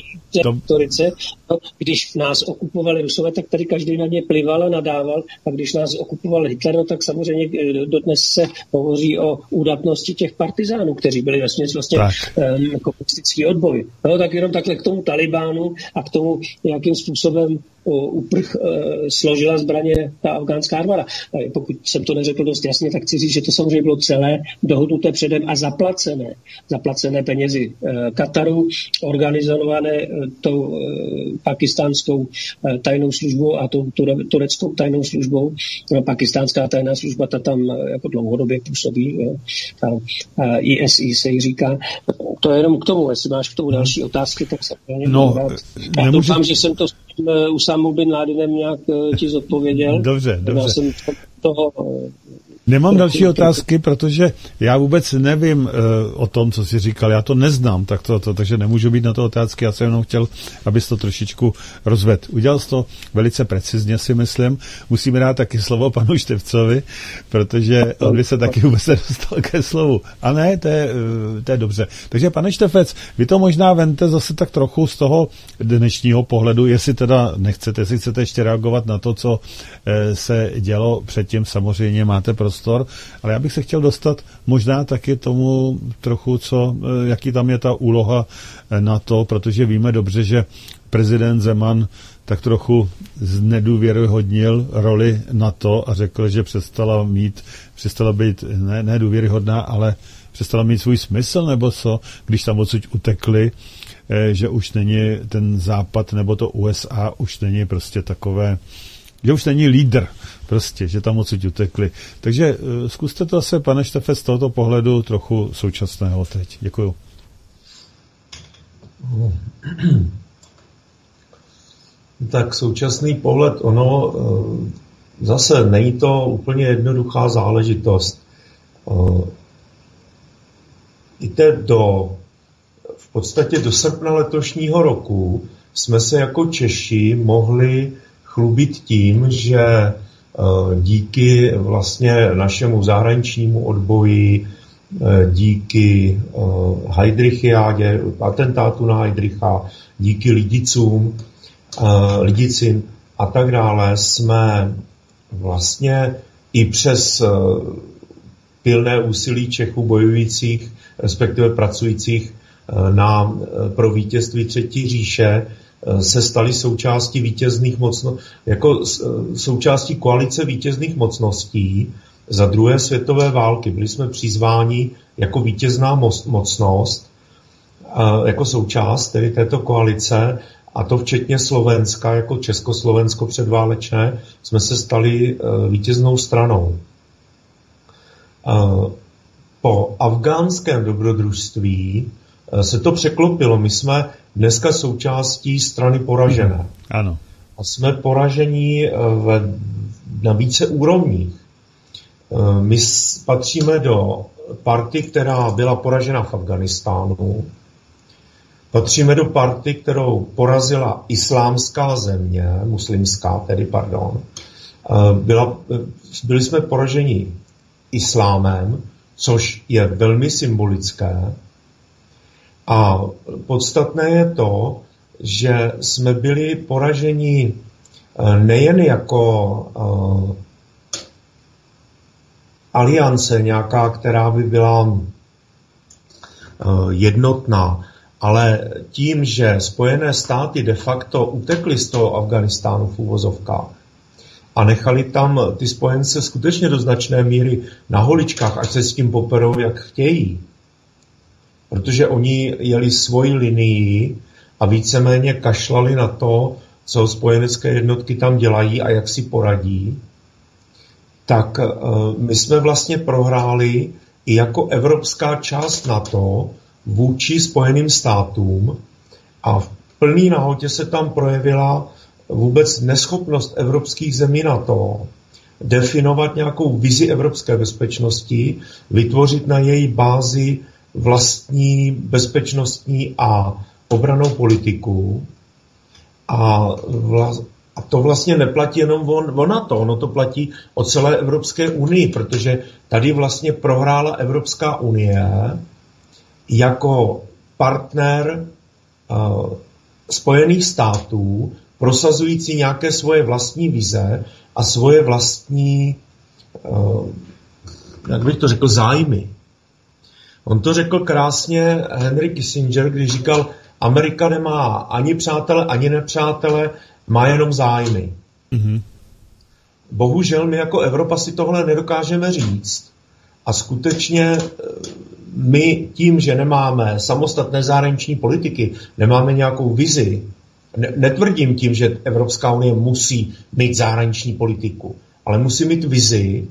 Když nás okupovali Rusové, tak tady každý na ně plival a nadával, a když nás okupoval Hitler, no, tak samozřejmě dodnes se hovoří o údatnosti těch partizánů, kteří byli vlastně komunistický odboj. No, tak jenom takhle k tomu Talibánu a k tomu, jakým způsobem složila zbraně ta afgánská armáda. Pokud jsem to neřekl dost jasně, tak chci říct, že to samozřejmě bylo celé dohodnuté předem a zaplacené penězi Kataru, organizované tou pakistánskou tajnou službou a tou tureckou tajnou službou. Pakistánská tajná služba, ta tam jako dlouhodobě působí. ISI se jí říká. To je jenom k tomu. Jestli máš k tomu další otázky, tak se já doufám, že jsem to Usámou bin Ládenem nějak ti zodpověděl. Dobře. Já jsem toho Nemám další otázky, protože já vůbec nevím o tom, co jsi říkal. Já to neznám, takže nemůžu být na to otázky. Já jsem jenom chtěl, abys to trošičku rozvedl. Udělal jsi to velice precizně, si myslím. Musíme dát taky slovo panu Števcovi, protože on by se taky vůbec nedostal ke slovu. A ne, to je dobře. Takže pane Štefec, vy to možná vente zase tak trochu z toho dnešního pohledu, jestli teda nechcete, jestli chcete ještě reagovat na to, co se dělo předtím, samozřejmě máte prostor, ale já bych se chtěl dostat možná taky tomu trochu, jaký tam je ta úloha na to, protože víme dobře, že prezident Zeman tak trochu znedůvěryhodnil roli NATO a řekl, že přestala být ne důvěryhodná, ale přestala mít svůj smysl, nebo co, když tam odsud utekli, že už není ten Západ nebo to USA už není prostě takové, že už není lídr, prostě, že tam odsud utekli. Takže zkuste to zase, pane Štefec, z tohoto pohledu trochu současného teď. Děkuju. Tak současný pohled, zase není to úplně jednoduchá záležitost. V podstatě do srpna letošního roku jsme se jako Češi mohli chlubit tím, že díky vlastně našemu zahraničnímu odboji, díky Heydrichiádě, atentátu na Heydricha, díky Lidicím a tak dále jsme vlastně i přes pilné úsilí Čechů bojujících, respektive pracujících pro vítězství Třetí říše, se stali součástí vítězných součástí koalice vítězných mocností za druhé světové války. Byli jsme přizváni jako vítězná mocnost, jako součást tedy této koalice, a to včetně Slovenska, jako Československo předválečné, jsme se stali vítěznou stranou. Po afgánském dobrodružství se to překlopilo. My jsme dneska součástí strany poražené. Ano. A jsme poražení na více úrovních. My patříme do party, která byla poražena v Afghánistánu. Patříme do party, kterou porazila islámská země, muslimská tedy, pardon. Byli jsme poraženi islámem, což je velmi symbolické. A podstatné je to, že jsme byli poraženi nejen jako aliance nějaká, která by byla jednotná, ale tím, že Spojené státy de facto utekly z toho Afghánistánu v úvozovkách a nechali tam ty spojence skutečně do značné míry na holičkách, ať se s tím poperou, jak chtějí. Protože oni jeli svoji linii a víceméně kašlali na to, co spojenecké jednotky tam dělají a jak si poradí, tak my jsme vlastně prohráli i jako evropská část NATO vůči Spojeným státům a v plný nahotě se tam projevila vůbec neschopnost evropských zemí NATO definovat nějakou vizi evropské bezpečnosti, vytvořit na její bázi vlastní bezpečnostní a obrannou politiku. A to vlastně neplatí jenom o NATO, ono to platí o celé Evropské unii, protože tady vlastně prohrála Evropská unie jako partner Spojených států, prosazující nějaké svoje vlastní vize a svoje vlastní, jak bych to řekl, zájmy. On to řekl krásně Henry Kissinger, když říkal, Amerika nemá ani přátele, ani nepřátele, má jenom zájmy. Mm-hmm. Bohužel my jako Evropa si tohle nedokážeme říct. A skutečně my tím, že nemáme samostatné zahraniční politiky, nemáme nějakou vizi, netvrdím tím, že Evropská unie musí mít zahraniční politiku, ale musí mít vizi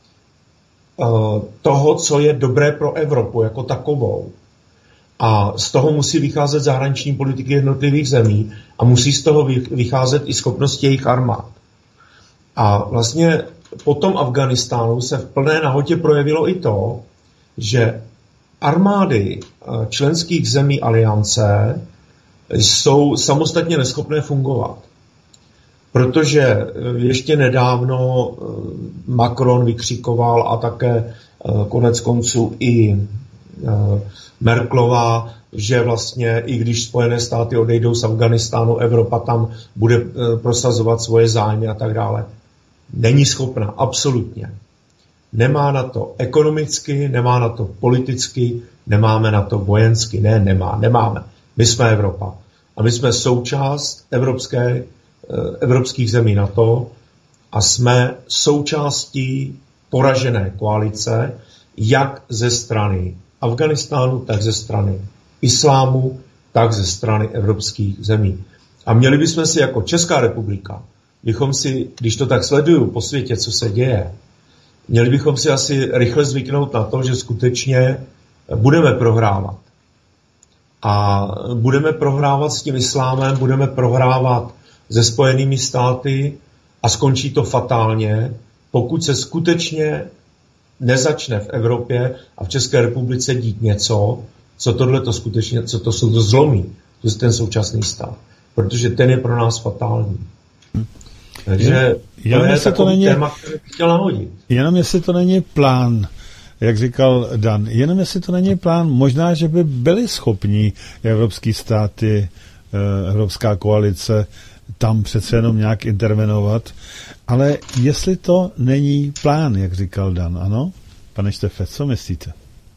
toho, co je dobré pro Evropu jako takovou. A z toho musí vycházet zahraniční politiky jednotlivých zemí a musí z toho vycházet i schopnosti jejich armád. A vlastně po tom Afghánistánu se v plné nahotě projevilo i to, že armády členských zemí aliance jsou samostatně neschopné fungovat. Protože ještě nedávno Macron vykřikoval a také konec konců i Merkelová, že vlastně i když Spojené státy odejdou z Afghánistánu, Evropa tam bude prosazovat svoje zájmy a tak dále. Není schopna, absolutně. Nemá na to ekonomicky, nemá na to politicky, nemáme na to vojensky. Nemáme. My jsme Evropa. A my jsme součást evropských zemí NATO a jsme součástí poražené koalice, jak ze strany Afghánistánu, tak ze strany islámu, tak ze strany evropských zemí. A měli bychom si jako Česká republika, bychom si, když to tak sleduju po světě, co se děje, měli bychom si asi rychle zvyknout na to, že skutečně budeme prohrávat. A budeme prohrávat s tím islámem, budeme prohrávat se Spojenými státy a skončí to fatálně, pokud se skutečně nezačne v Evropě a v České republice dít něco, co tohleto skutečně, co to zlomí, to je ten současný stav. Protože ten je pro nás fatální. Takže to je takový téma, který bych chtěl nahodit. Jenom jestli to není plán, jak říkal Dan, jenom jestli to není plán, možná, že by byli schopní evropský státy, evropská koalice tam přece jenom nějak intervenovat, ale jestli to není plán, jak říkal Dan, ano? Pane Štefe, co myslíte?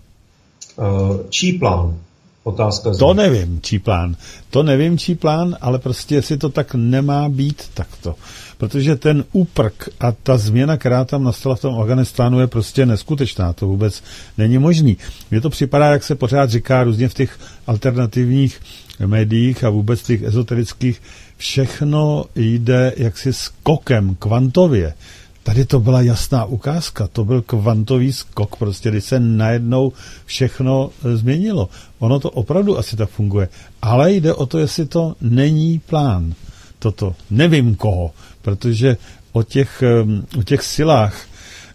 Čí plán? Otázka to nevím, čí plán, ale prostě jestli to tak nemá být takto. Protože ten úprk a ta změna, která tam nastala v tom Afghánistánu, je prostě neskutečná. To vůbec není možný. Mně to připadá, jak se pořád říká různě v těch alternativních médiích a vůbec těch ezoterických, všechno jde jaksi skokem, kvantově. Tady to byla jasná ukázka, to byl kvantový skok, prostě když se najednou všechno změnilo. Ono to opravdu asi tak funguje, ale jde o to, jestli to není plán. Toto, nevím koho, protože o těch silách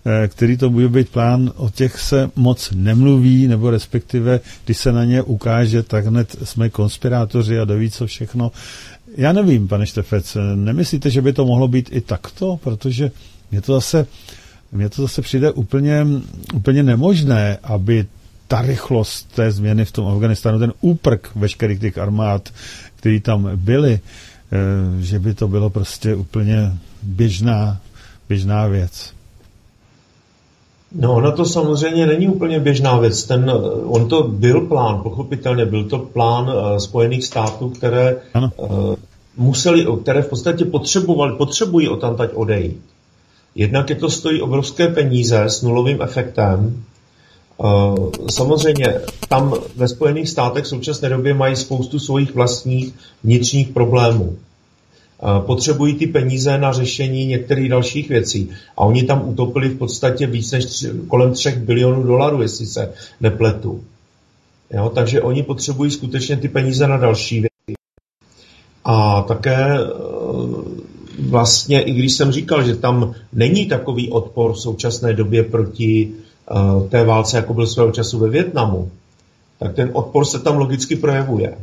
který to bude být plán, o těch se moc nemluví, nebo respektive, když se na ně ukáže, tak hned jsme konspirátoři a doví co všechno. Já nevím, pane Štefec, nemyslíte, že by to mohlo být i takto? Protože mně to zase přijde úplně nemožné, aby ta rychlost té změny v tom Afganistánu, ten úprk veškerých těch armád, který tam byly, že by to bylo prostě úplně běžná věc. No, ono to samozřejmě není úplně běžná věc. On to byl plán, pochopitelně, byl to plán Spojených států, které které v podstatě potřebují odtamtať odejít. Jednak je to stojí obrovské peníze s nulovým efektem. Samozřejmě tam ve Spojených státech v současné době mají spoustu svých vlastních vnitřních problémů. Potřebují ty peníze na řešení některých dalších věcí. A oni tam utopili v podstatě víc než kolem $3 bilionů, jestli se nepletu. Jo, takže oni potřebují skutečně ty peníze na další věci. A také vlastně, i když jsem říkal, že tam není takový odpor v současné době proti té válce, jako byl svého času ve Vietnamu, tak ten odpor se tam logicky projevuje.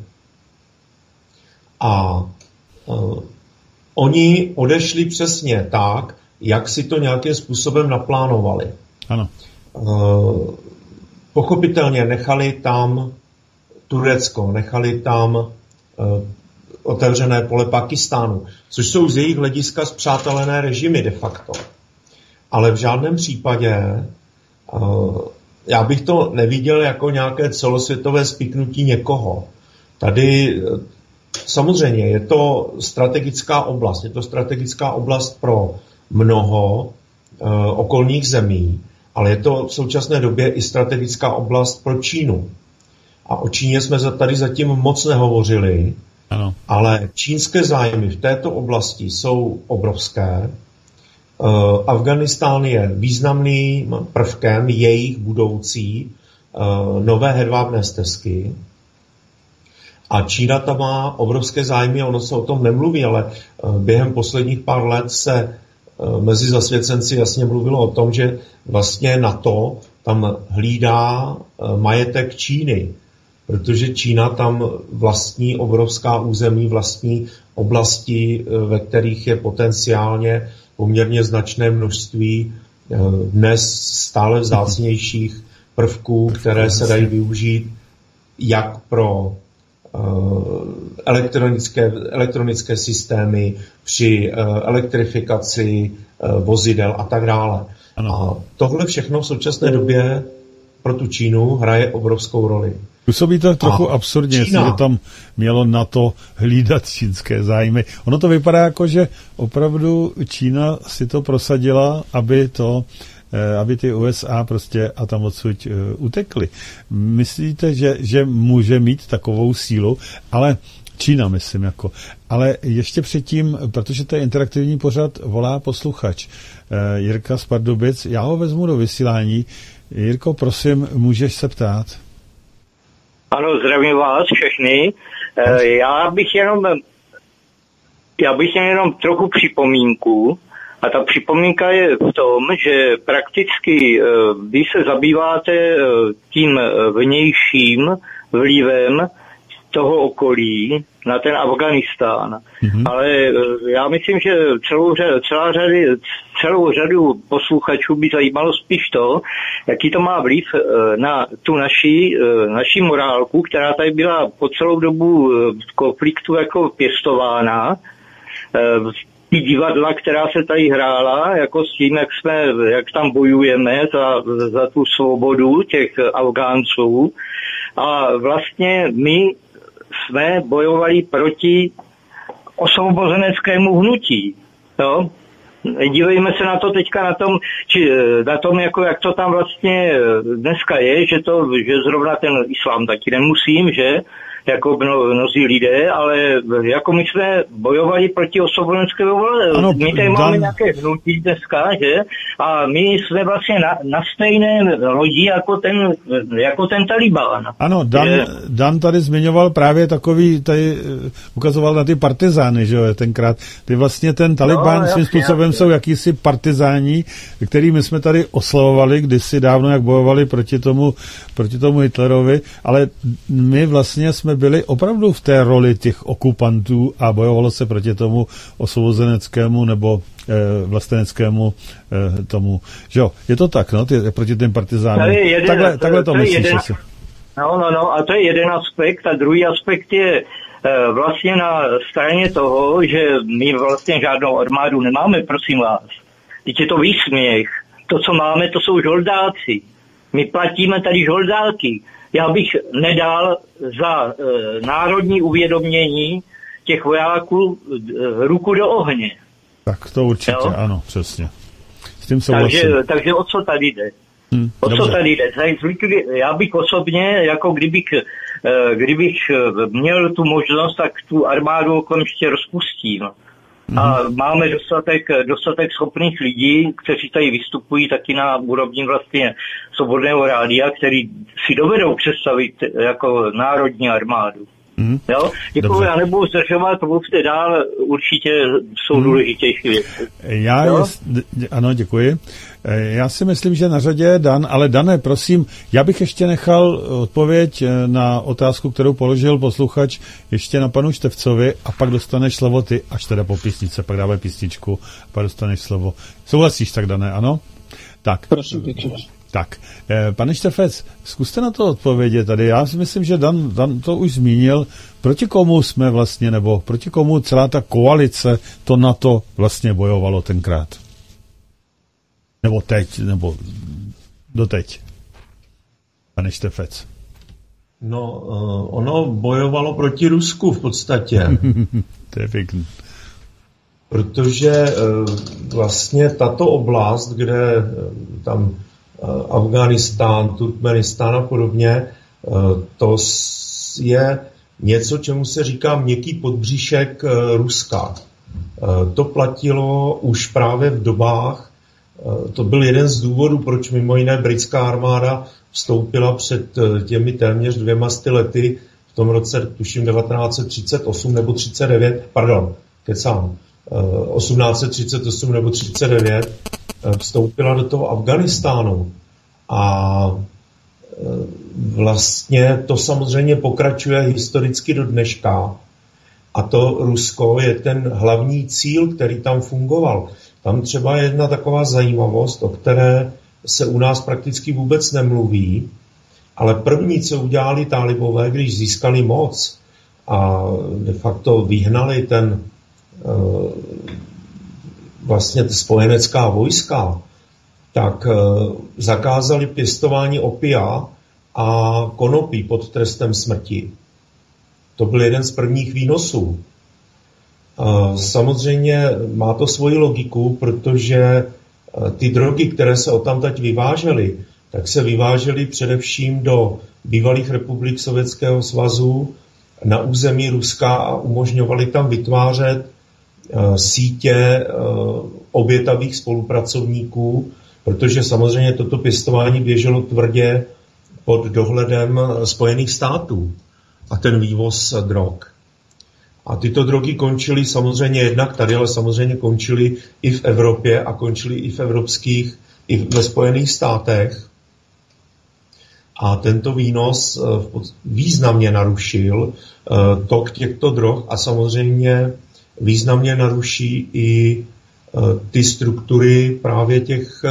A oni odešli přesně tak, jak si to nějakým způsobem naplánovali. Ano. Pochopitelně nechali tam Turecko, nechali tam otevřené pole Pakistánu, což jsou z jejich hlediska spřátelené režimy de facto. Ale v žádném případě já bych to neviděl jako nějaké celosvětové spiknutí někoho. Tady samozřejmě je to strategická oblast. Je to strategická oblast pro mnoho okolních zemí, ale je to v současné době i strategická oblast pro Čínu. A o Číně jsme tady zatím moc nehovořili, ano. Ale čínské zájmy v této oblasti jsou obrovské. Afghánistán je významným prvkem jejich budoucí nové hedvábné stezky. A Čína tam má obrovské zájmy, ono se o tom nemluví, ale během posledních pár let se mezi zasvěcenci jasně mluvilo o tom, že vlastně NATO tam hlídá majetek Číny, protože Čína tam vlastní obrovská území, vlastní oblasti, ve kterých je potenciálně poměrně značné množství dnes stále vzácnějších prvků, které se dají využít jak pro elektronické systémy, při elektrifikaci vozidel a tak dále. Ano. A tohle všechno v současné době pro tu Čínu hraje obrovskou roli. Působí to trochu absurdně, jestli tam mělo na to hlídat čínské zájmy. Ono to vypadá jako, že opravdu Čína si to prosadila, aby ty USA prostě a tam odsud utekly. Myslíte, že může mít takovou sílu, ale Čína, myslím, jako. Ale ještě předtím, protože to je interaktivní pořad, volá posluchač Jirka z Pardubic. Já ho vezmu do vysílání. Jirko, prosím, můžeš se ptát? Ano, zdravím vás všechny. Já bych měl jenom trochu připomínku. A ta připomínka je v tom, že prakticky, když se zabýváte tím vnějším vlivem toho okolí na ten Afghánistán, ale já myslím, že celou řadu posluchačů by zajímalo spíš to, jaký to má vliv na tu naši morálku, která tady byla po celou dobu konfliktu jako pěstována, ty divadla, která se tady hrála, jako s tím, jak tam bojujeme za tu svobodu těch Afgánců. A vlastně my jsme bojovali proti osvobozeneckému hnutí. Jo? Dívejme se na to teďka na tom, jako jak to tam vlastně dneska je, že zrovna ten islám taky nemusím, že jako mnozí lidé, ale jako my jsme bojovali proti osvobozenské válce. My tady máme nějaké hnutí dneska, že? A my jsme vlastně na stejné lodi jako ten Taliban. Ano, Dan tady zmiňoval právě takový, tady ukazoval na ty partizány, že jo, tenkrát. Ty vlastně ten Taliban svým způsobem jsou jakýsi partizáni, který my jsme tady oslavovali kdysi dávno, jak bojovali proti tomu Hitlerovi, ale my vlastně jsme byli opravdu v té roli těch okupantů a bojovalo se proti tomu osvobozeneckému nebo vlasteneckému tomu, že jo, je to tak, no, proti těm partizánům. Takhle to myslíš asi. No, a to je jeden aspekt a druhý aspekt je vlastně na straně toho, že my vlastně žádnou armádu nemáme, prosím vás. Teď je to výsměch. To, co máme, to jsou žoldáci. My platíme tady žoldáky. Já bych nedal za národní uvědomění těch vojáků ruku do ohně. Tak to určitě, jo? Ano, přesně. S tím souhlasím. Takže o co tady jde? Co tady jde? Já bych osobně, jako kdybych měl tu možnost, tak tu armádu okamžitě rozpustím. A máme dostatek schopných lidí, kteří tady vystupují taky na úrovni vlastně Svobodného rádia, který si dovedou představit jako národní armádu. Jo? Děkuji, já nebudu zdržovat, mluvte dál, určitě jsou důležitější věci. Ano, děkuji. Já si myslím, že na řadě je Dan, ale Dane, prosím, já bych ještě nechal odpověď na otázku, kterou položil posluchač ještě na panu Števcovi a pak dostaneš slovo ty, až teda po písničce, pak dávaj písničku a pak dostaneš slovo. Souhlasíš tak, Dane, ano? Tak. Prosím, pěkně. Tak, pane Štefec, zkuste na to odpovědět tady. Já si myslím, že Dan to už zmínil. Proti komu jsme vlastně, nebo proti komu celá ta koalice to NATO vlastně bojovalo tenkrát? Nebo teď, nebo doteď? Pane Štefec. No, ono bojovalo proti Rusku v podstatě. To je pěkný. Protože vlastně tato oblast, kde tam Afghánistán, Turkmenistán a podobně, to je něco, čemu se říká měkký podbříšek Ruska. To platilo už právě v dobách, to byl jeden z důvodů, proč mimo jiné britská armáda vstoupila před těmi téměř 200 lety, v tom roce, tuším 1938 nebo 39, pardon, kecám, 1838 nebo 39, vstoupila do toho Afghánistánu. A vlastně to samozřejmě pokračuje historicky do dneška. A to Rusko je ten hlavní cíl, který tam fungoval. Tam třeba je jedna taková zajímavost, o které se u nás prakticky vůbec nemluví, ale první, co udělali Talibové, když získali moc a de facto vyhnali vlastně spojenecká vojska, tak zakázali pěstování opia a konopí pod trestem smrti. To byl jeden z prvních výnosů. Samozřejmě má to svoji logiku, protože ty drogy, které se odtamtud vyvážely, tak se vyvážely především do bývalých republik Sovětského svazu, na území Ruska a umožňovaly tam vytvářet sítě obětavých spolupracovníků, protože samozřejmě toto pěstování běželo tvrdě pod dohledem Spojených států a ten vývoz drog. A tyto drogy končily samozřejmě jednak tady, ale samozřejmě končily i v Evropě a končily i v evropských, i ve Spojených státech. A tento výnos významně narušil tok těchto drog a samozřejmě významně naruší i ty struktury právě těch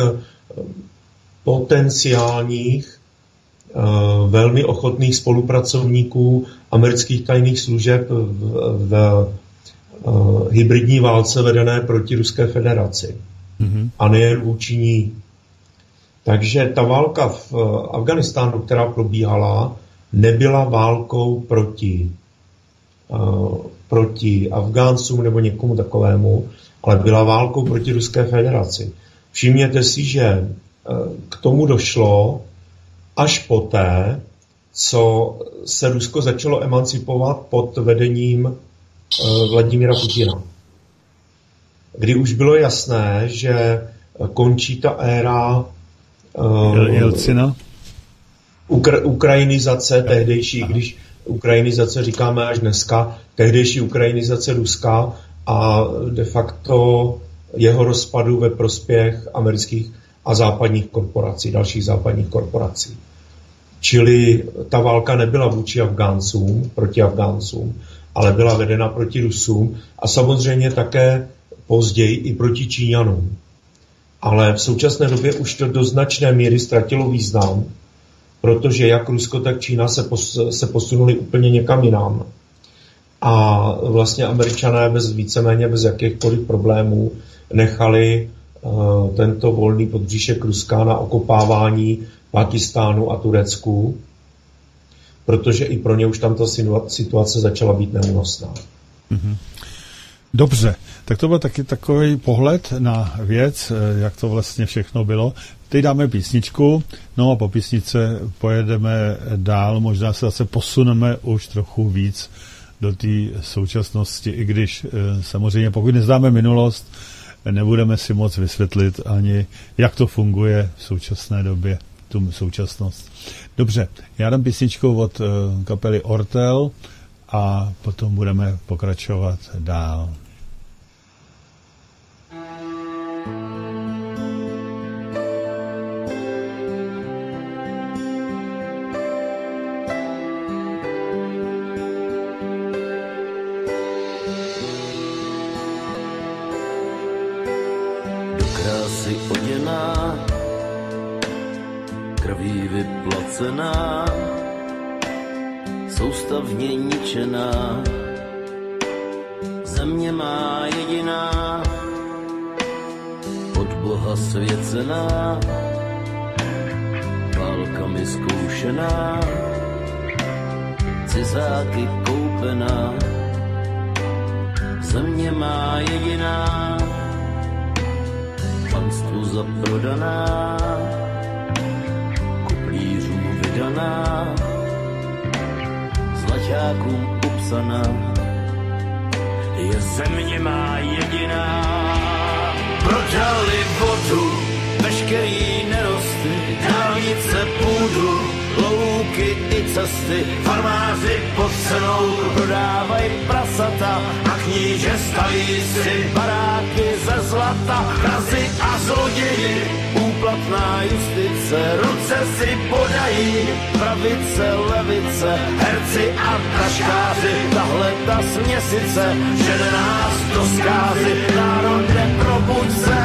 potenciálních velmi ochotných spolupracovníků amerických tajných služeb v hybridní válce vedené proti Ruské federaci. A nejen vůči ní. Takže ta válka v Afghánistánu, která probíhala, nebyla válkou proti Afgáncům nebo někomu takovému, ale byla válkou proti Ruské federaci. Všimněte si, že k tomu došlo až poté, co se Rusko začalo emancipovat pod vedením Vladimira Putina. Kdy už bylo jasné, že končí ta éra Jelcina? Ukrajinizace tehdejší, když ukrajinizace říkáme až dneska, tehdejší ukrajinizace Ruska a de facto jeho rozpadu ve prospěch amerických a západních korporací, dalších západních korporací. Čili ta válka nebyla vůči Afgáncům, proti Afgáncům, ale byla vedena proti Rusům a samozřejmě také později i proti Číňanům. Ale v současné době už to do značné míry ztratilo význam, protože jak Rusko, tak Čína se posunuli úplně někam jinam. A vlastně Američané víceméně bez jakýchkoliv problémů nechali tento volný podbříšek Ruska na okopávání Pákistánu a Turecku, protože i pro ně už tam ta situace začala být neúnosná. Dobře, tak to byl taky takový pohled na věc, jak to vlastně všechno bylo. Teď dáme písničku, no a po písničce pojedeme dál, možná se zase posuneme už trochu víc do té současnosti, i když samozřejmě pokud neznáme minulost, nebudeme si moc vysvětlit ani, jak to funguje v současné době, tu současnost. Dobře, já dám písničku od kapely Ortel a potom budeme pokračovat dál. Do krásy oděná, krví vyplacená, soustavně ničená, země má jediná, od Boha svěcená, válkami zkoušená, cizáky koupená, země má jediná, panstvu zaprodaná, kuplířům vydaná, zlaťákům upsaná, je země má jediná. Prodali vodu, veškerý nerosty, dálnice, půdu, louky i cesty, farmáři pod cenou prodávají prasata a kníže staví si baráky ze zlata, mrazy a zloději, úplatná justice, ruce si podají, pravice, levice, herci a taškáři, tahle ta směsice, žene nás do zkázy, národe probuď se.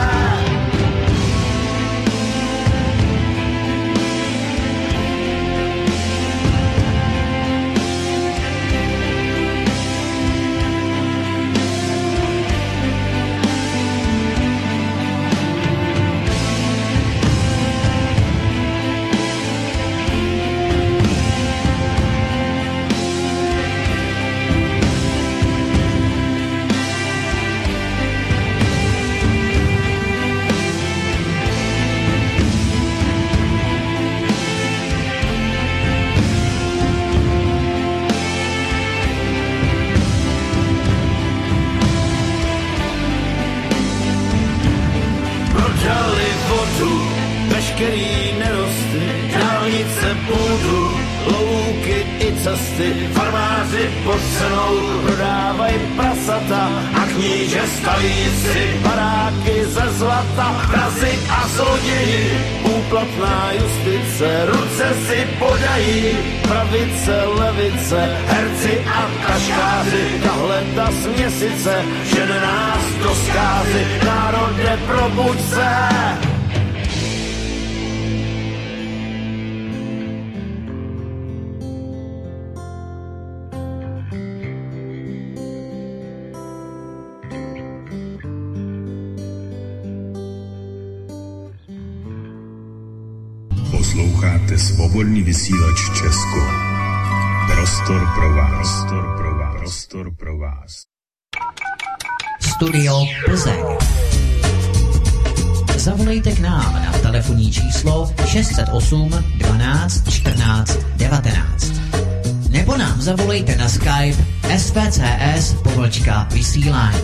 Farmáři pod cenou prodávají prasata a kníže staví si baráky ze zlata, mrazy a zloději, úplatná justice, ruce si podají, pravice, levice, herci a taškáři, tahle ta směsice, žene nás do zkázy, národe probuď se. Posloucháte Svobodný vysílač Česko. Prostor pro vás. Prostor pro vás. Prostor pro vás. Studio Plzeň. zavolejte k nám na telefonní číslo 608 12 14 19. Nebo nám zavolejte na Skype svcs_vysílání.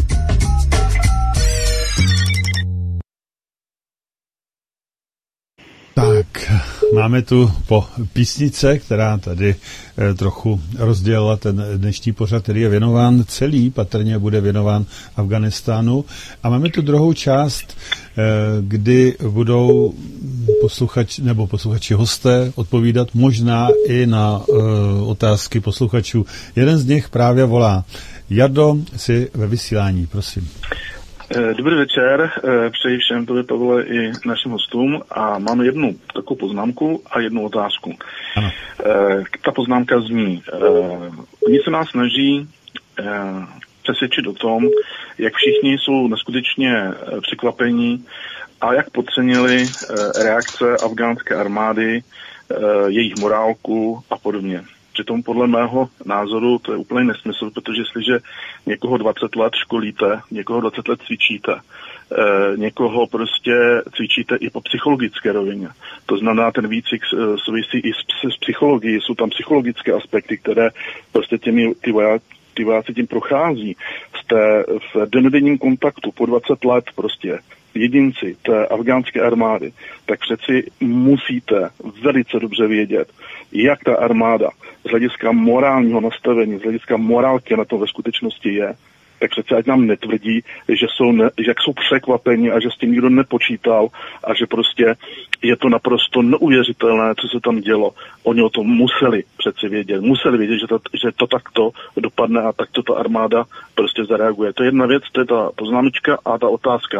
Tak, máme tu po písnice, která tady trochu rozdělila ten dnešní pořad, který je věnován celý, patrně bude věnován Afghánistánu. A máme tu druhou část, kdy budou posluchači hosté odpovídat možná i na otázky posluchačů. Jeden z nich právě volá. Jardo, jsi ve vysílání, prosím. Dobrý večer, přeji všem tobě, Pavle, i našim hostům a mám jednu takovou poznámku a jednu otázku. Ano. Ta poznámka zní, oni se nás snaží přesvědčit o tom, jak všichni jsou neskutečně překvapení a jak podcenili reakce afgánské armády, jejich morálku a podobně. Přitom podle mého názoru to je úplný nesmysl, protože jestliže někoho 20 let školíte, někoho 20 let cvičíte, někoho prostě cvičíte i po psychologické rovině. To znamená, ten výcvik souvisí i s psychologií, jsou tam psychologické aspekty, které prostě ty vojáci tím prochází. Jste v dennodenním kontaktu po 20 let prostě jedinci té afgánské armády, tak přeci musíte velice dobře vědět, jak ta armáda z hlediska morálního nastavení, z hlediska morálky na to ve skutečnosti je, tak přece ať nám netvrdí, že jsou překvapeni a že s tím nikdo nepočítal a že prostě je to naprosto neuvěřitelné, co se tam dělo. Oni o tom museli přeci vědět. Museli vědět, že to takto dopadne a takto ta armáda prostě zareaguje. To je jedna věc, to je ta poznámečka a ta otázka.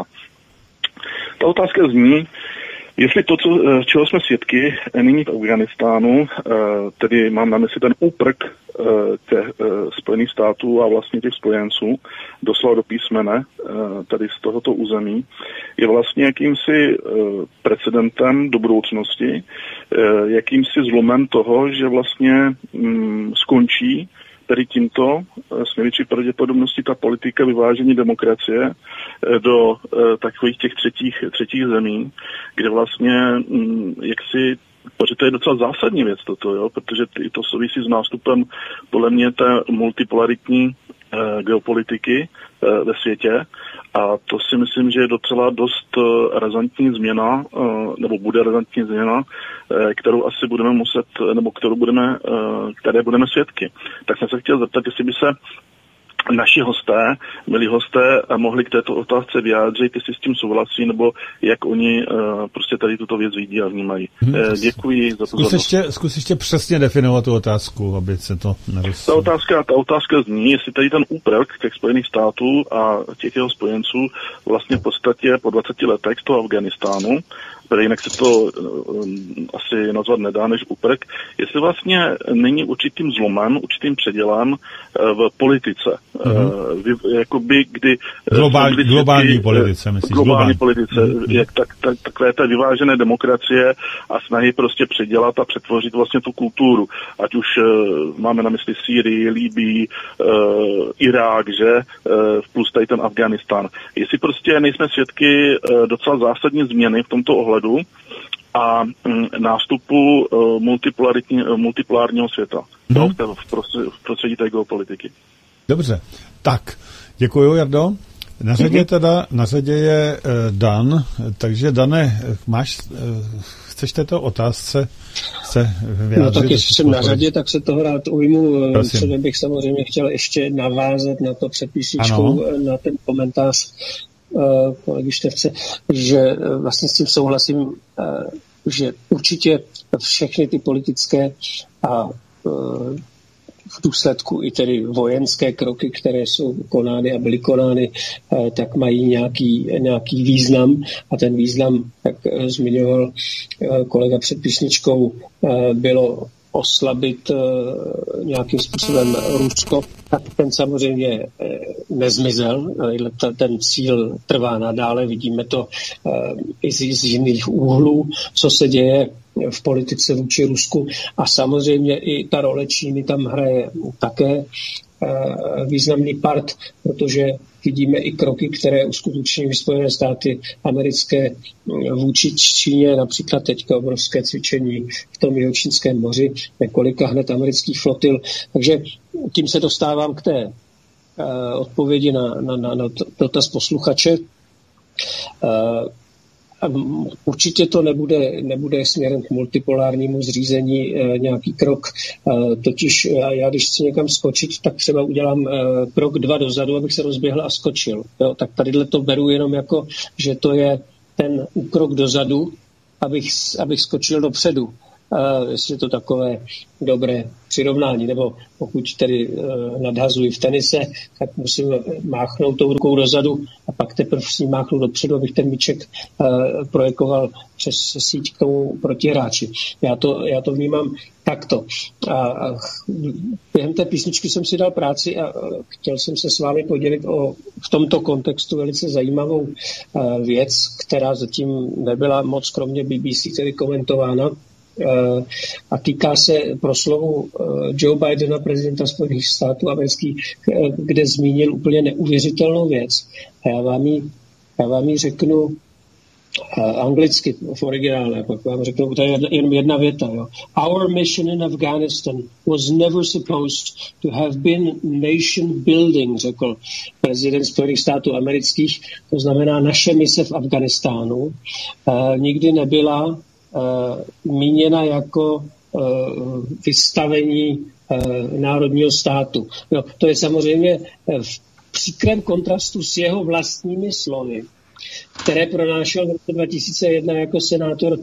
Ta otázka zní, jestli to, čeho jsme svědky nyní v Afghánistánu, tedy mám na mysli ten úprk těch Spojených států a vlastně těch spojenců, doslova do písmene, tady z tohoto území, je vlastně jakýmsi precedentem do budoucnosti, jakýmsi zlomem toho, že vlastně skončí tedy tímto s největší pravděpodobností ta politika vyvážení demokracie do takových těch třetích zemí, kde vlastně jaksi, protože to je docela zásadní věc toto, jo, protože to souvisí s nástupem podle mě té multipolaritní geopolitiky ve světě a to si myslím, že je docela dost razantní změna, nebo bude razantní změna, kterou asi budeme muset, nebo které budeme svědky. Tak jsem se chtěl zeptat, jestli by se naši hosté, milí hosté, mohli k této otázce vyjádřit, jestli s tím souhlasí, nebo jak oni prostě tady tuto věc vidí a vnímají. Děkuji za pozornost. Zkus ještě přesně definovat tu otázku, aby se to nerozumí. Ta otázka zní, jestli tady ten úprk těch Spojených států a těch jeho spojenců vlastně v podstatě po 20 letech z toho Afghánistánu, protože jinak se to asi nazvat nedá než úprk, jestli vlastně není určitým zlomem, určitým předělem v politice. Jakoby, kdy globální politice, myslíš? Globální politice, jak takové té vyvážené demokracie a snahy prostě předělat a přetvořit vlastně tu kulturu. Ať už máme na mysli Sýrii, Libyi, Irák, že? Plus tady ten Afghánistán. Jestli prostě nejsme svědky docela zásadní změny v tomto ohledu a nástupu multipolárního světa v prostředí té geopolitiky. Dobře, tak, děkuju, Jardo. Na řadě je Dan, takže Dane, chceš této otázce se vyjádřit? No tak jestli jsem na řadě, tak se toho rád ujmu. Předem bych samozřejmě chtěl ještě navázat na to před písničkou, na ten komentář kolegy Števce, že vlastně s tím souhlasím, že určitě všechny ty politické a v důsledku i tedy vojenské kroky, které jsou konány a byly konány, tak mají nějaký význam a ten význam, jak zmiňoval kolega před písničkou, bylo oslabit nějakým způsobem Rusko, tak ten samozřejmě nezmizel. Ten cíl trvá nadále, vidíme to i z jiných úhlů, co se děje v politice vůči Rusku a samozřejmě i ta role Číny tam hraje také významný part, protože vidíme i kroky, které uskuteční Spojené státy americké vůči Číně, například teďka obrovské cvičení v tom Jihočínském moři, několika hned amerických flotil. Takže tím se dostávám k té odpovědi na dotaz posluchače. Určitě to nebude směrem k multipolárnímu zřízení nějaký krok. Totiž já, když chci někam skočit, tak třeba udělám krok 2 dozadu, abych se rozběhl a skočil. Jo, tak tadyhle to beru jenom jako, že to je ten krok dozadu, abych skočil dopředu. Jestli je to takové dobré přirovnání, nebo pokud tedy nadhazuji v tenise, tak musím máchnout tou rukou dozadu a pak teprve s ním máchnout dopředu, abych ten míček projekoval přes síť k tomu protihráči. Já to vnímám takto. A během té písničky jsem si dal práci a chtěl jsem se s vámi podělit o v tomto kontextu velice zajímavou věc, která zatím nebyla moc kromě BBC tedy komentována, a týká se proslovu Joe Bidena, prezidenta Spojených států amerických, kde zmínil úplně neuvěřitelnou věc. A já vám ji řeknu anglicky v originále, pak vám řeknu, to je jenom jedna věta. Jo. Our mission in Afghanistan was never supposed to have been nation building, řekl prezident Spojených států amerických. To znamená, naše mise v Afghánistánu nikdy nebyla míněna jako vystavení národního státu. No, to je samozřejmě v příkrém kontrastu s jeho vlastními slovy, které pronášel v roce 2001 jako senátor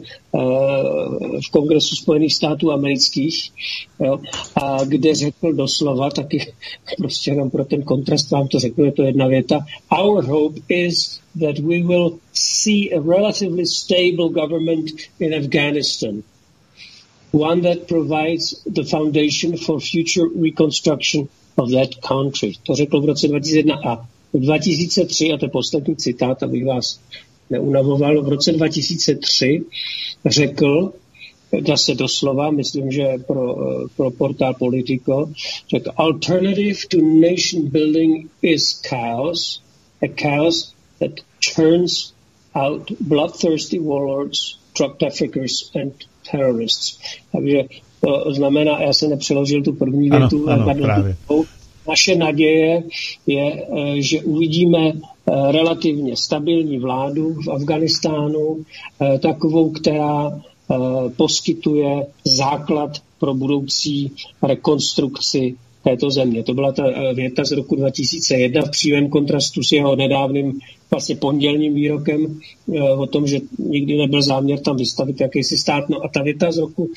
v Kongresu Spojených států amerických, jo, a kde řekl doslova, taky prostě jenom pro ten kontrast vám to řeknu, je to jedna věta, our hope is that we will see a relatively stable government in Afghanistan, one that provides the foundation for future reconstruction of that country. To řekl v roce 2001 a v 2003, a to je poslední citát, abych vás neunavoval, v roce 2003 řekl, zase doslova, myslím, že pro portál Politico, řekl, alternative to nation building is chaos, a chaos that turns out bloodthirsty warlords, drug traffickers and terrorists. Takže to znamená, já jsem nepřeložil tu první větu, právě. Naše naděje je, že uvidíme relativně stabilní vládu v Afghánistánu, takovou, která poskytuje základ pro budoucí rekonstrukci této země. To byla ta věta z roku 2001 v přímém kontrastu s jeho nedávným vlastně pondělním výrokem o tom, že nikdy nebyl záměr tam vystavit jakýsi stát. No a ta věta z roku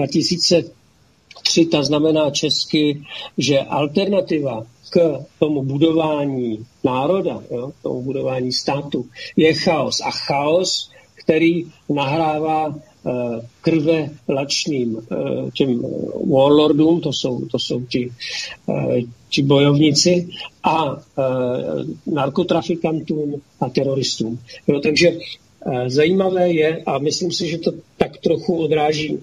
2003, ta znamená česky, že alternativa k tomu budování národa, jo, tomu budování státu, je chaos. A chaos, který nahrává krve lačným těm warlordům, to jsou ti bojovníci, a narkotrafikantům a teroristům. Jo, takže zajímavé je, a myslím si, že to tak trochu odráží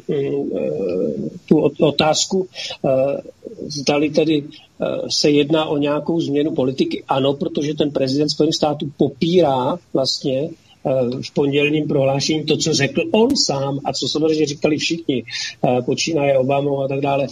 tu otázku, zdali tedy se jedná o nějakou změnu politiky. Ano, protože ten prezident Spojených států popírá vlastně v pondělním prohlášení to, co řekl on sám a co samozřejmě říkali všichni, počínaje Obamou a tak dále,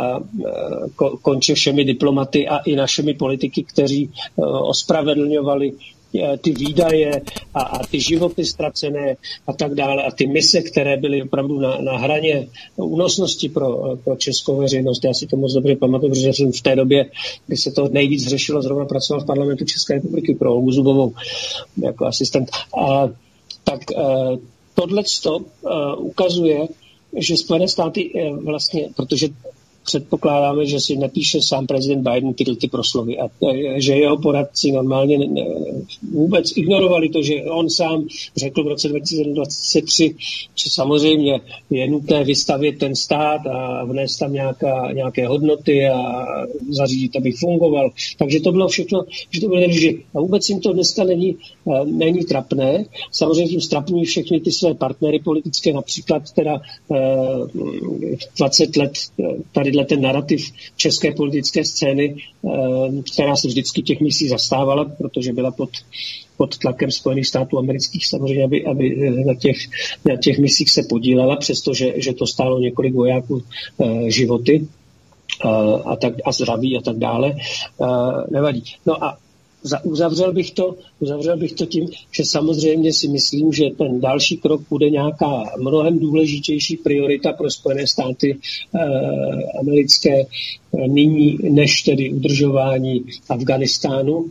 konče všemi diplomaty a i našimi politiky, kteří ospravedlňovali ty výdaje a ty životy ztracené a tak dále a ty mise, které byly opravdu na hraně únosnosti pro českou veřejnost. Já si to moc dobře pamatuju, protože jsem v té době, kdy se to nejvíc řešilo, zrovna pracoval v parlamentu České republiky pro Olgu Zubovou jako asistent. Tak tohleto ukazuje, že Spojené státy vlastně, protože předpokládáme, že si nepíše sám prezident Biden ty proslovy a že jeho poradci normálně vůbec ignorovali to, že on sám řekl v roce 2023, že samozřejmě je nutné vystavět ten stát a vnést tam nějaké hodnoty a zařídit, aby fungoval. Takže to bylo všechno, že to bylo nejdůležité. A vůbec jim to dneska není trapné. Samozřejmě tím strapní všechny ty své partnery politické, například teda 20 let tady tadyhle ten narrativ české politické scény, která se vždycky těch misí zastávala, protože byla pod tlakem Spojených států amerických samozřejmě, aby na těch misích se podílela, přestože že to stálo několik vojáků životy a zdraví a tak dále. Nevadí. No a uzavřel bych to tím, že samozřejmě si myslím, že ten další krok bude nějaká mnohem důležitější priorita pro Spojené státy americké nyní, než tedy udržování Afghánistánu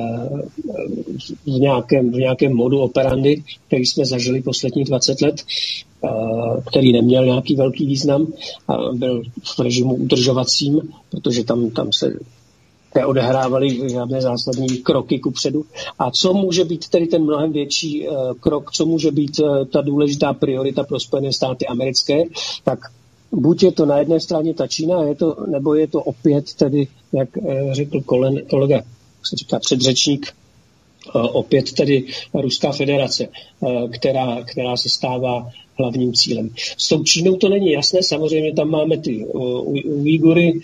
v nějakém modu operandi, který jsme zažili posledních 20 let, který neměl nějaký velký význam a byl v režimu udržovacím, protože tam se neodehrávaly žádné zásadní kroky kupředu. A co může být tedy ten mnohem větší krok, co může být ta důležitá priorita pro Spojené státy americké, tak buď je to na jedné straně ta Čína, nebo je to opět tedy, jak řekl kolega, se říká předřečník, opět tedy Ruská federace, která se stává hlavním cílem. S tou Čínou to není jasné, samozřejmě tam máme ty Ujgury,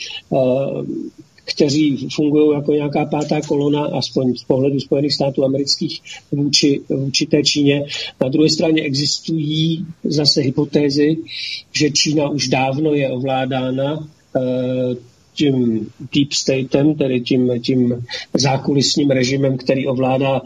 kteří fungují jako nějaká pátá kolona, aspoň z pohledu Spojených států amerických vůči té Číně. Na druhé straně existují zase hypotézy, že Čína už dávno je ovládána tím deep statem, tedy tím zákulisním režimem, který ovládá,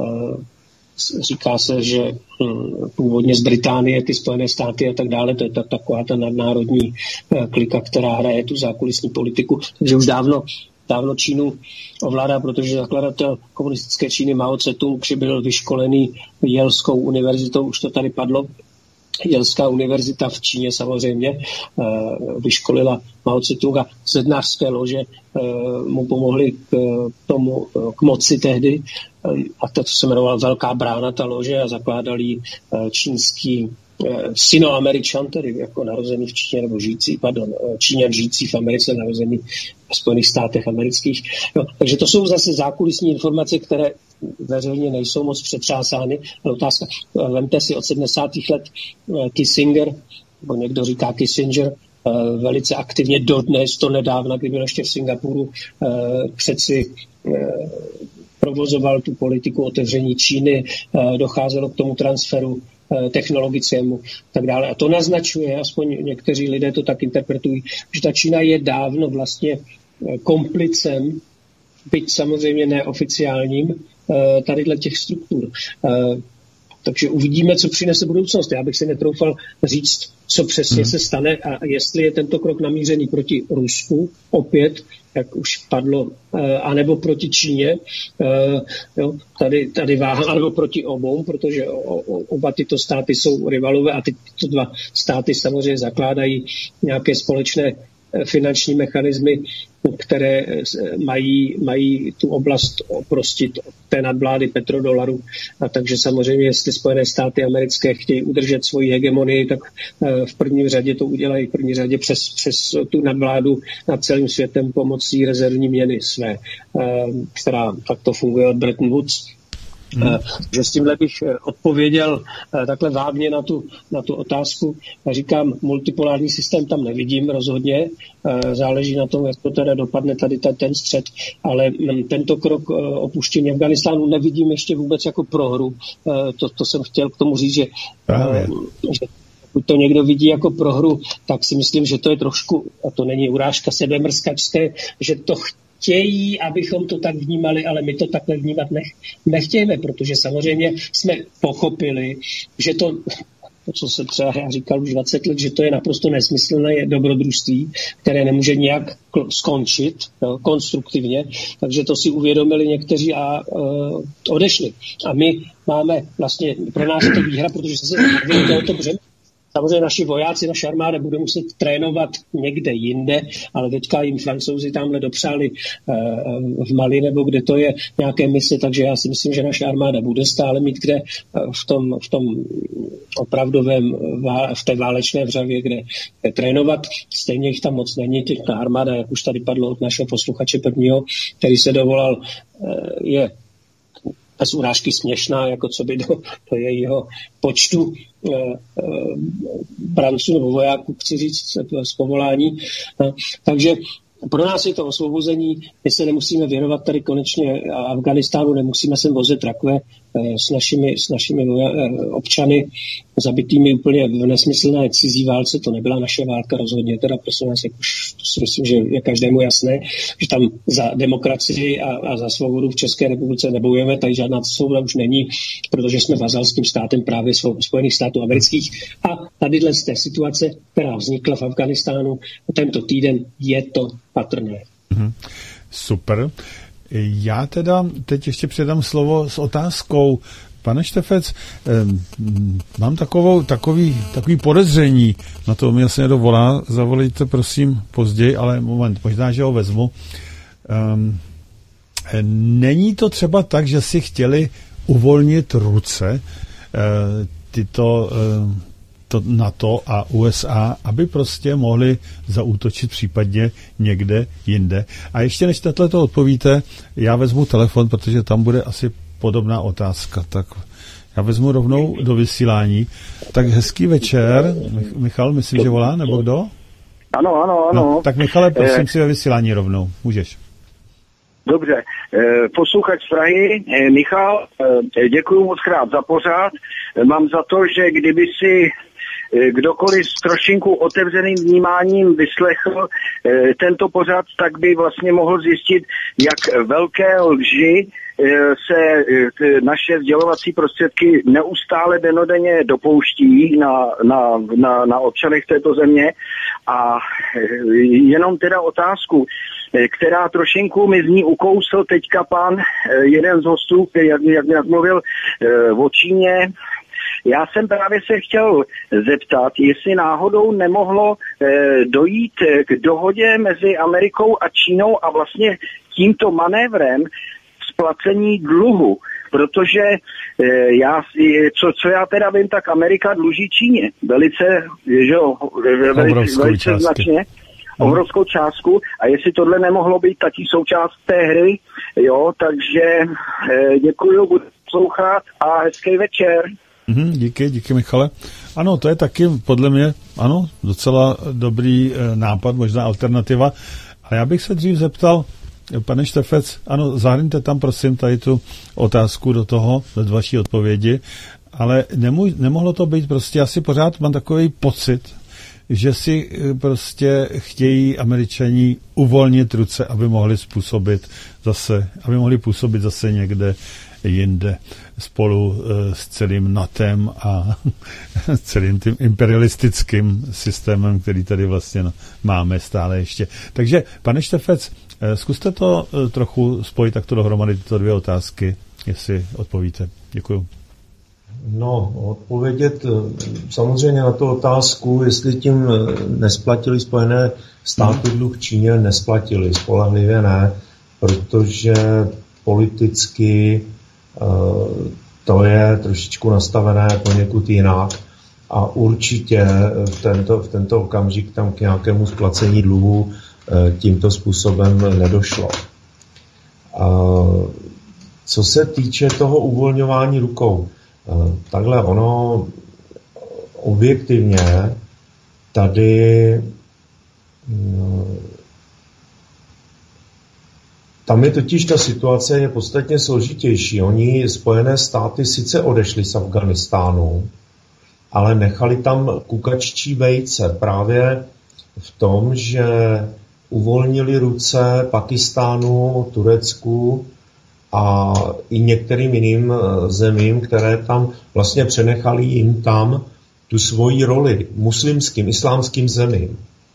říká se, že původně z Británie, ty Spojené státy a tak dále, to je taková ta nadnárodní klika, která hraje tu zákulisní politiku, takže už dávno Čínu ovládá, protože zakladatel komunistické Číny Mao Tse-tung byl vyškolený Yelskou univerzitou, už to tady padlo. Yelská univerzita v Číně samozřejmě vyškolila Mao Tse-tunga, sednářské lože mu pomohly k moci tehdy a to se jmenovala Velká brána, ta lože, a zakládal ji čínský Sino-Američan, tedy jako narozený v Číně, nebo Číňan žijící v Americe, narozený v Spojených státech amerických. No, takže to jsou zase zákulisní informace, které veřejně nejsou moc přetřásány. Ale otázka, vemte si od 70. let Kissinger, nebo někdo říká Kissinger, velice aktivně dodnes, to nedávna, kdy byl ještě v Singapuru, přeci provozoval tu politiku otevření Číny, docházelo k tomu transferu technologickému tak dále. A to naznačuje, aspoň někteří lidé to tak interpretují, že ta Čína je dávno vlastně komplicem, byť samozřejmě neoficiálním, tadyhle těch struktur. Takže uvidíme, co přinese budoucnost. Já bych si netroufal říct, co přesně se stane a jestli je tento krok namířený proti Rusku, opět, jak už padlo, anebo proti Číně, tady váha, anebo proti obou, protože oba tyto státy jsou rivalové a tyto dva státy samozřejmě zakládají nějaké společné finanční mechanismy, které mají tu oblast oprostit od té nadvlády petrodolaru. A takže samozřejmě, jestli Spojené státy americké chtějí udržet svoji hegemonii, tak v první řadě to udělají v první řadě přes tu nadvládu nad celým světem pomocí rezervní měny své, která takto funguje od Bretton Woods. Že s tímhle bych odpověděl takhle vágně na tu otázku. Říkám, multipolární systém tam nevidím rozhodně, záleží na tom, jak to teda dopadne tady ten střet, ale tento krok opuštění Afghánistánu nevidím ještě vůbec jako prohru. To jsem chtěl k tomu říct, že pokud to někdo vidí jako prohru, tak si myslím, že to je trošku, a to není urážka sebemrskačské, že to chtějí, abychom to tak vnímali, ale my to takhle vnímat nechtějeme, protože samozřejmě jsme pochopili, že to, co se třeba já říkal už 20 let, že to je naprosto nesmyslné dobrodružství, které nemůže nějak skončit konstruktivně, takže to si uvědomili někteří a odešli. A my máme vlastně, pro nás je to výhra, protože se tohoto břemene. Samozřejmě naši vojáci, naše armáda bude muset trénovat někde jinde, ale teďka jim Francouzi tamhle dopřáli v Mali nebo kde to je nějaké mise, takže já si myslím, že naše armáda bude stále mít kde v tom opravdovém, v té válečné vřavě, kde trénovat. Stejně jich tam moc není. Ta armáda, jak už tady padlo od našeho posluchače prvního, který se dovolal, je z urážky směšná, jako co by do jejího počtu branců nebo vojáků, chci říct, z povolání. Takže pro nás je to osvobození, my se nemusíme věnovat tady konečně Afganistánu, nemusíme sem vozit rakve s našimi občany zabitými úplně v nesmyslné cizí válce. To nebyla naše válka rozhodně, teda prosím vás, jak už to si myslím, že je každému jasné, že tam za demokracii a za svobodu v České republice nebojujeme, tady žádná svoboda už není, protože jsme vazalským státem právě Spojených států amerických. A tadyhle z té situace, která vznikla v Afganistánu tento týden, je to patrné. Super. Já teda teď ještě předám slovo s otázkou. Pane Štefec, mám takový podezření, na to mě se někdo volá, zavolejte prosím později, ale moment, možná, že ho vezmu. Není to třeba tak, že si chtěli uvolnit ruce tyto NATO a USA, aby prostě mohli zaútočit případně někde jinde. A ještě než to odpovíte, já vezmu telefon, protože tam bude asi podobná otázka. Tak já vezmu rovnou do vysílání. Tak hezký večer. Michal, myslím, že volá, nebo kdo? Ano. No, tak Michale, prosím si ve vysílání rovnou. Můžeš. Dobře. Posluchač z Prahy, Michal, děkuji moc krát za pořád. Mám za to, že kdyby si kdokoliv s trošinku otevřeným vnímáním vyslechl tento pořad, tak by vlastně mohl zjistit, jak velké lži se naše sdělovací prostředky neustále dennodenně dopouští na občanech této země. A jenom teda otázku, která trošinku mi z ní ukousl teďka pan, jeden z hostů, který jak mluvil o Číně. Já jsem právě se chtěl zeptat, jestli náhodou nemohlo dojít k dohodě mezi Amerikou a Čínou a vlastně tímto manévrem splacení dluhu, protože co já teda vím, tak Amerika dluží Číně velice značně, obrovskou částku, a jestli tohle nemohlo být taky součást té hry, jo, takže děkuju, budu poslouchat a hezký večer. Díky Michale. Ano, to je taky podle mě, ano, docela dobrý nápad, možná alternativa. A já bych se dřív zeptal, pane Štefec, ano, zahrňte tam prosím tady tu otázku do toho, do vaší odpovědi, ale nemohlo to být prostě, asi pořád mám takový pocit, že si prostě chtějí Američani uvolnit ruce, aby mohli působit zase někde jinde spolu s celým NATEM a celým tím imperialistickým systémem, který tady vlastně máme stále ještě. Takže, pane Štefec, zkuste to trochu spojit takto dohromady, tyto dvě otázky, jestli odpovíte. Děkuju. No, odpovědět samozřejmě na tu otázku, jestli tím nesplatili Spojené státy dluh Číně, nesplatili, spolehlivě ne, protože politicky to je trošičku nastavené poněkud jinak a určitě v tento okamžik tam k nějakému splacení dluhu tímto způsobem nedošlo. Co se týče toho uvolňování rukou, takhle ono objektivně tady tam je totiž ta situace je podstatně složitější. Oni, Spojené státy, sice odešli z Afganistánu, ale nechali tam kukaččí vejce právě v tom, že uvolnili ruce Pakistánu, Turecku a i některým jiným zemím, které tam vlastně přenechali jim tam tu svoji roli muslimským, islámským zemím.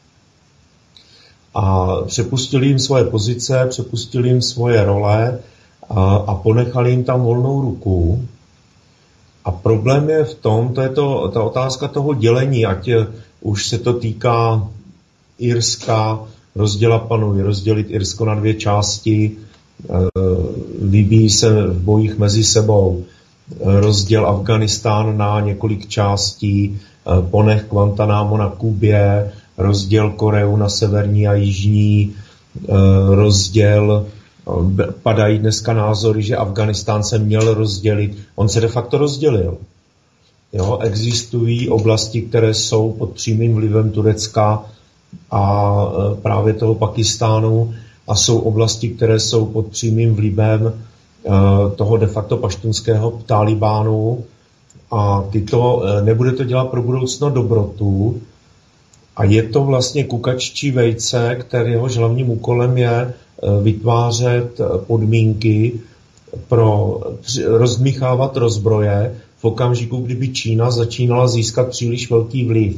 A přepustili jim svoje pozice, přepustili jim svoje role a ponechali jim tam volnou ruku. A problém je v tom, to je ta otázka toho dělení, ať už se to týká Irska, rozdělit Irsko na dvě části, vyvíjí se v bojích mezi sebou, rozděl Afganistán na několik částí, ponech Guantánamo na Kubě, rozděl Koreu na severní a jižní, rozděl Padají dneska názory, že Afganistán se měl rozdělit. On se de facto rozdělil. Jo, existují oblasti, které jsou pod přímým vlivem Turecka a právě toho Pakistánu a jsou oblasti, které jsou pod přímým vlivem toho de facto paštunského Talibánu a nebude to dělat pro budoucno dobrotu a je to vlastně kukaččí vejce, kteréhož hlavním úkolem je vytvářet podmínky pro rozdmýchávat rozbroje v okamžiku, kdyby Čína začínala získat příliš velký vliv.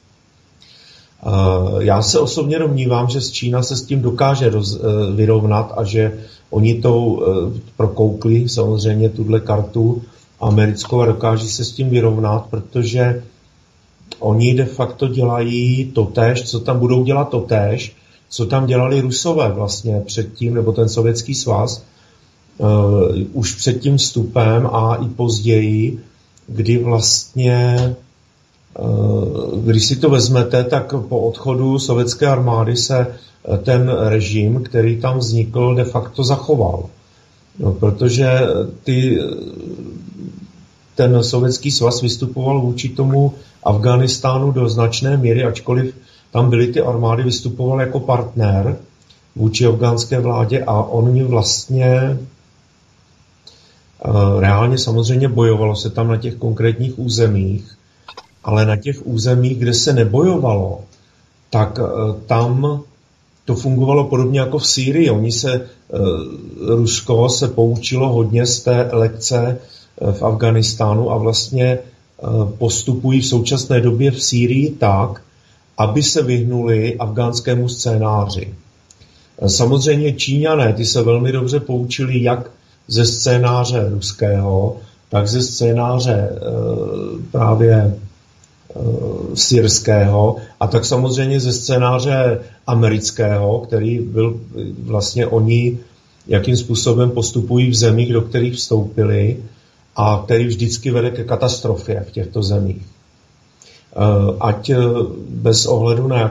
Já se osobně domnívám, že Čína se s tím dokáže vyrovnat a že oni to prokoukli samozřejmě tuhle kartu americkou a dokáží se s tím vyrovnat, protože oni de facto dělají totéž, co tam budou dělat totéž, co tam dělali Rusové vlastně předtím, nebo ten Sovětský svaz, už před tím vstupem a i později, kdy vlastně, když si to vezmete, tak po odchodu sovětské armády se ten režim, který tam vznikl, de facto zachoval. No, protože ten Sovětský svaz vystupoval vůči tomu Afghánistánu do značné míry, ačkoliv tam byly ty armády, vystupoval jako partner vůči afgánské vládě a oni vlastně reálně samozřejmě bojovalo se tam na těch konkrétních územích, ale na těch územích, kde se nebojovalo, tak tam to fungovalo podobně jako v Sýrii. Rusko se poučilo hodně z té lekce v Afghánistánu a vlastně postupují v současné době v Sýrii tak, aby se vyhnuli afgánskému scénáři. Samozřejmě Číňané, ty se velmi dobře poučili jak ze scénáře ruského, tak ze scénáře právě syrského a tak samozřejmě ze scénáře amerického, který byl vlastně oni, jakým způsobem postupují v zemích, do kterých vstoupili a který vždycky vede ke katastrofě v těchto zemích. Ať bez ohledu na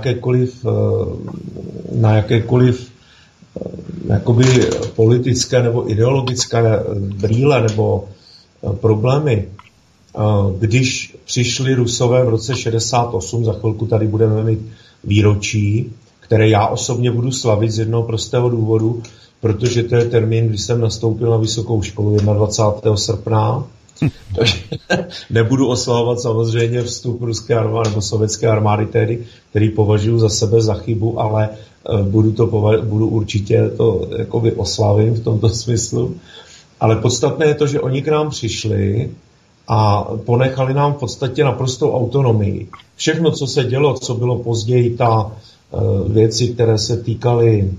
jakékoliv jakoby politické nebo ideologické brýle nebo problémy. Když přišli Rusové v roce 68, za chvilku tady budeme mít výročí, které já osobně budu slavit z jednoho prostého důvodu, protože to je termín, kdy jsem nastoupil na vysokou školu 21. srpna. Takže nebudu oslavovat samozřejmě vstup ruské armády nebo sovětské armády tehdy, který považuji za sebe za chybu, ale budu určitě to jakoby oslavím v tomto smyslu. Ale podstatné je to, že oni k nám přišli a ponechali nám v podstatě naprostou autonomii. Všechno, co se dělo, co bylo později, věci, které se týkaly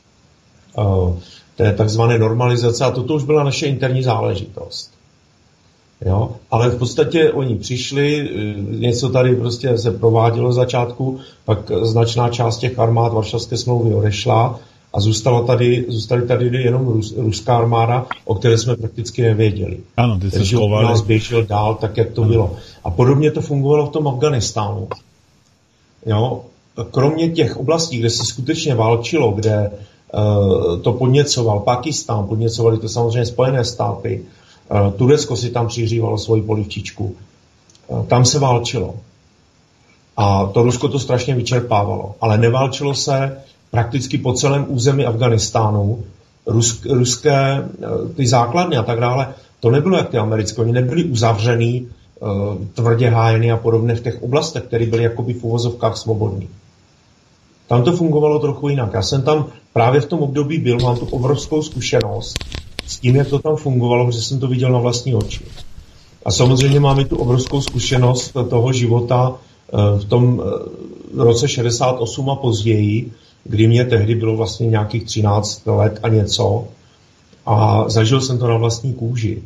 té takzvané normalizace, a toto už byla naše interní záležitost. Jo? Ale v podstatě oni přišli, něco tady prostě se provádělo v začátku, pak značná část těch armád Varšavské smlouvy odešla a zůstali tady jenom ruská armáda, o které jsme prakticky nevěděli. Ano, ty se Takže schovali. nás běžel dál, tak jak to bylo. A podobně to fungovalo v tom Afghánistánu. Jo? Kromě těch oblastí, kde se skutečně válčilo, kde to podněcoval Pakistán, podněcovali to samozřejmě Spojené státy, Turecko si tam přihřívalo svoji polivčičku. Tam se válčilo. A to Rusko to strašně vyčerpávalo. Ale neválčilo se prakticky po celém území Afghánistánu. Ruské ty základny a tak dále, to nebylo jak ty americké. Oni nebyli uzavřený, tvrdě hájeny a podobně v těch oblastech, které byly jakoby v uvozovkách svobodný. Tam to fungovalo trochu jinak. Já jsem tam právě v tom období byl, mám tu obrovskou zkušenost s tím, jak to tam fungovalo, protože jsem to viděl na vlastní oči. A samozřejmě máme tu obrovskou zkušenost toho života v tom roce 68 a později, kdy mě tehdy bylo vlastně nějakých 13 let a něco a zažil jsem to na vlastní kůži.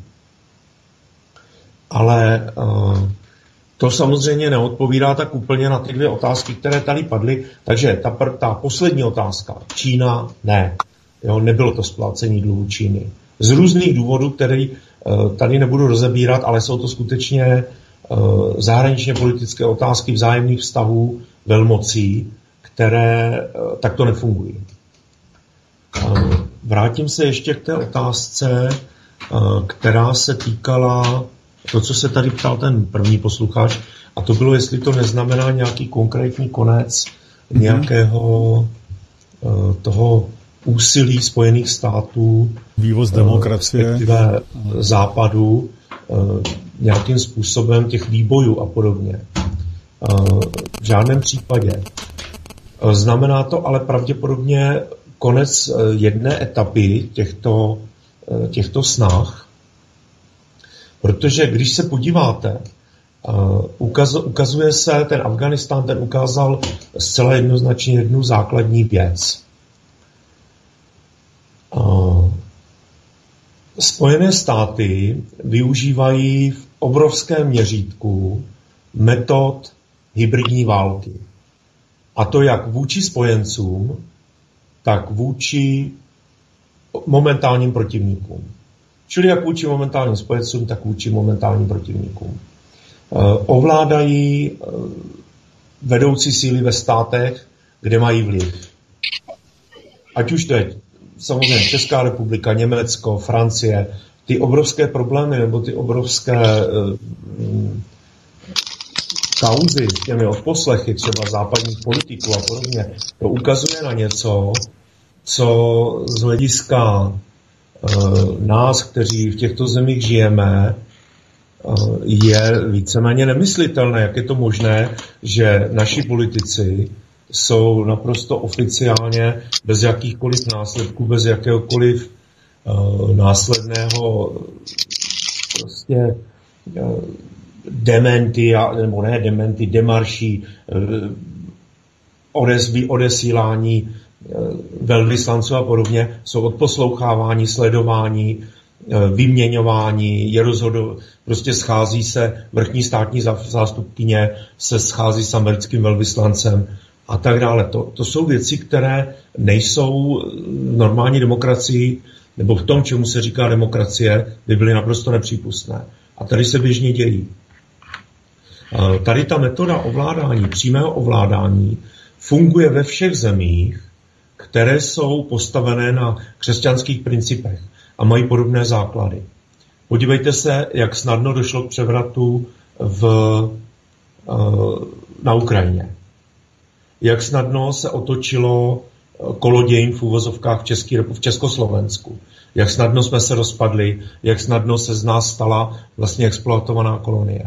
Ale to samozřejmě neodpovídá tak úplně na ty dvě otázky, které tady padly. Takže ta poslední otázka. Čína ne. Jo, nebylo to splácení dluhu Číny. Z různých důvodů, které tady nebudu rozebírat, ale jsou to skutečně zahraničně politické otázky vzájemných vztahů velmocí, které takto nefungují. vrátím se ještě k té otázce, která se týkala to, co se tady ptal ten první posluchač, a to bylo, jestli to neznamená nějaký konkrétní konec nějakého toho úsilí Spojených států, vývoz demokracie, respektive západu, nějakým způsobem těch výbojů a podobně. V žádném případě. Znamená to ale pravděpodobně konec jedné etapy těchto snah, protože když se podíváte, ukazuje se, ten Afghánistán, ten ukázal zcela jednoznačně jednu základní věc. Spojené státy využívají v obrovském měřítku metod hybridní války. A to jak vůči spojencům, tak vůči momentálním protivníkům. Čili jak vůči momentálním spojencům, tak vůči momentálním protivníkům. Ovládají vedoucí síly ve státech, kde mají vliv. Ať už to je samozřejmě Česká republika, Německo, Francie, ty obrovské problémy nebo ty obrovské kauzy s těmi odposlechy třeba západních politiků a podobně, to ukazuje na něco, co z hlediska nás, kteří v těchto zemích žijeme, je víceméně nemyslitelné. Jak je to možné, že naši politici jsou naprosto oficiálně bez jakýchkoliv následků, bez jakéhokoliv následného prostě demarší, odesílání velvyslanců a podobně, jsou odposlouchávání, sledování, vyměňování, prostě schází se vrchní státní zástupkyně, se schází s americkým velvyslancem a tak dále. To jsou věci, které nejsou v normální demokracii, nebo v tom, čemu se říká demokracie, by byly naprosto nepřípustné. A tady se běžně dějí. Tady ta metoda ovládání, přímého ovládání, funguje ve všech zemích, které jsou postavené na křesťanských principech a mají podobné základy. Podívejte se, jak snadno došlo k převratu na Ukrajině. Jak snadno se otočilo kolo dějin v uvozovkách v Československu. Jak snadno jsme se rozpadli, jak snadno se z nás stala vlastně exploatovaná kolonie.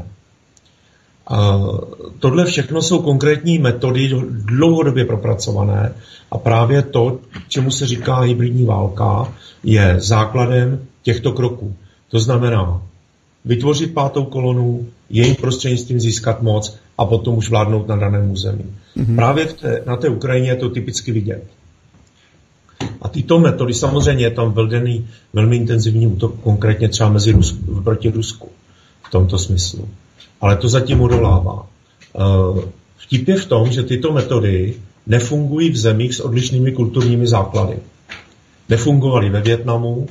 Tohle všechno jsou konkrétní metody dlouhodobě propracované a právě to, čemu se říká hybridní válka, je základem těchto kroků. To znamená vytvořit pátou kolonu, jejím prostřednictvím získat moc a potom už vládnout na daném území. Právě na té Ukrajině je to typicky vidět. A tyto metody, samozřejmě je tam vedený velmi intenzivní útok, konkrétně třeba proti Rusku v tomto smyslu. Ale to zatím odolává. Vtip je v tom, že tyto metody nefungují v zemích s odlišnými kulturními základy. Nefungovaly ve Vietnamu,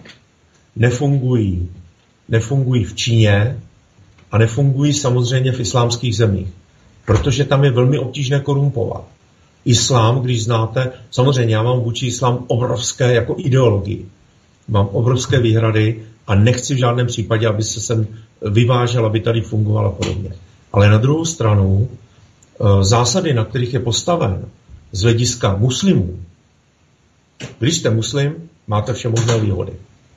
nefungují v Číně a nefungují samozřejmě v islámských zemích, protože tam je velmi obtížné korumpovat. Islám, když znáte, samozřejmě já mám vůči islám obrovské jako ideologii. Mám obrovské výhrady a nechci v žádném případě, aby se sem vyvážel, aby tady fungovala podobně. Ale na druhou stranu zásady, na kterých je postaven z hlediska muslimů, když jste muslim, máte vše možné výhody.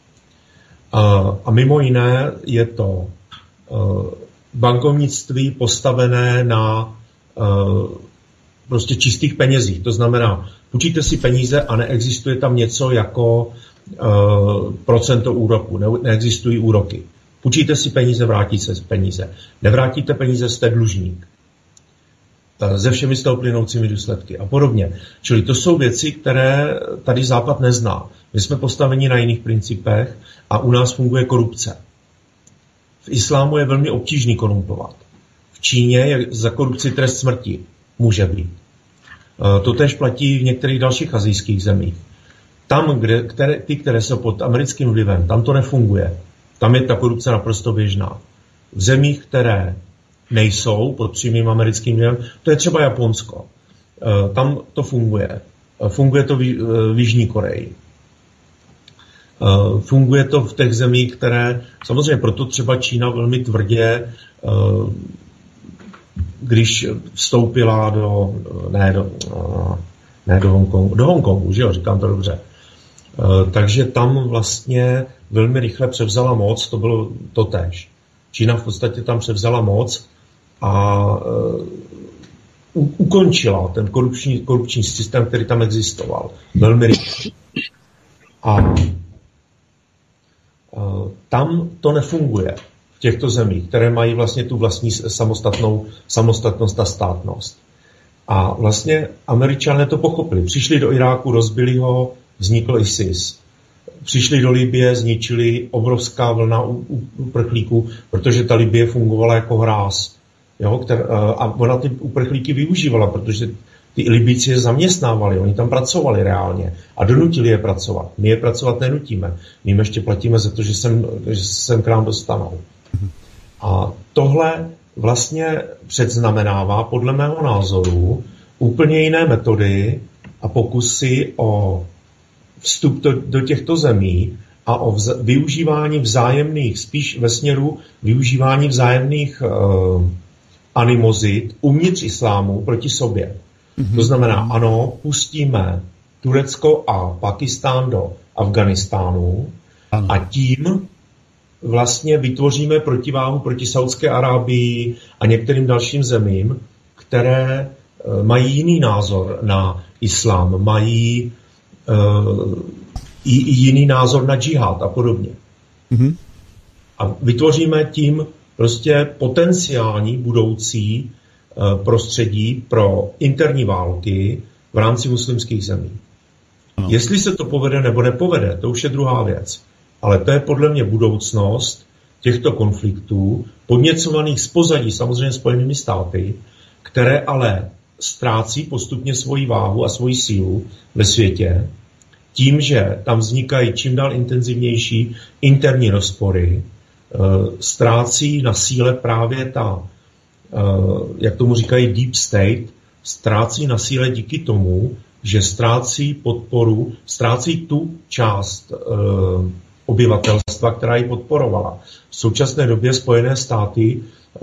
A mimo jiné je to bankovnictví postavené na prostě čistých penězích. To znamená, půjčíte si peníze a neexistuje tam něco jako procento úroku. Neexistují úroky. Půjčíte si peníze, vrátí se peníze. Nevrátíte peníze, jste dlužník. Se všemi z toho plynoucími důsledky a podobně. Čili to jsou věci, které tady Západ nezná. My jsme postaveni na jiných principech a u nás funguje korupce. V islámu je velmi obtížný korumpovat. V Číně je za korupci trest smrti. Může být. To též platí v některých dalších asijských zemích. Tam, které jsou pod americkým vlivem, tam to nefunguje. Tam je ta korupce naprosto běžná. V zemích, které nejsou pod přímým americkým vlivem, to je třeba Japonsko. Tam to funguje. Funguje to v Jižní Koreji. Funguje to v těch zemích, které, samozřejmě proto třeba Čína velmi tvrdě, když vstoupila do Hongkongu, že jo, říkám to dobře. Takže tam vlastně velmi rychle převzala moc, to bylo totéž. Čína v podstatě tam převzala moc a ukončila ten korupční systém, který tam existoval. Velmi rychle. A tam to nefunguje v těchto zemích, které mají vlastně tu vlastní samostatnost a státnost. A vlastně Američané to pochopili. Přišli do Iráku, rozbili ho, vznikl ISIS. Přišli do Libye, zničili obrovská vlna uprchlíků, protože ta Libye fungovala jako hráz. Jo, a ona ty uprchlíky využívala, protože ty Libíci je zaměstnávali, oni tam pracovali reálně a donutili je pracovat. My je pracovat nenutíme. My jim ještě platíme za to, že sem k nám dostanou. A tohle vlastně předznamenává podle mého názoru úplně jiné metody a pokusy o vstup do těchto zemí a o využívání vzájemných, spíš ve směru využívání vzájemných animozit uvnitř islámu proti sobě. To znamená, ano, pustíme Turecko a Pakistán do Afganistánu a tím vlastně vytvoříme protiváhu proti Saudské Arábii a některým dalším zemím, které mají jiný názor na islám, mají jiný názor na džihad a podobně. A vytvoříme tím prostě potenciální budoucí prostředí pro interní války v rámci muslimských zemí. Jestli se to povede nebo nepovede, to už je druhá věc. Ale to je podle mě budoucnost těchto konfliktů, podněcovaných z pozadí samozřejmě Spojenými státy, které ale ztrácí postupně svoji váhu a svoji sílu ve světě, tím, že tam vznikají čím dál intenzivnější interní rozpory, ztrácí na síle právě ta, jak tomu říkají deep state, ztrácí na síle díky tomu, že ztrácí podporu, ztrácí tu část obyvatelstva, která ji podporovala. V současné době Spojené státy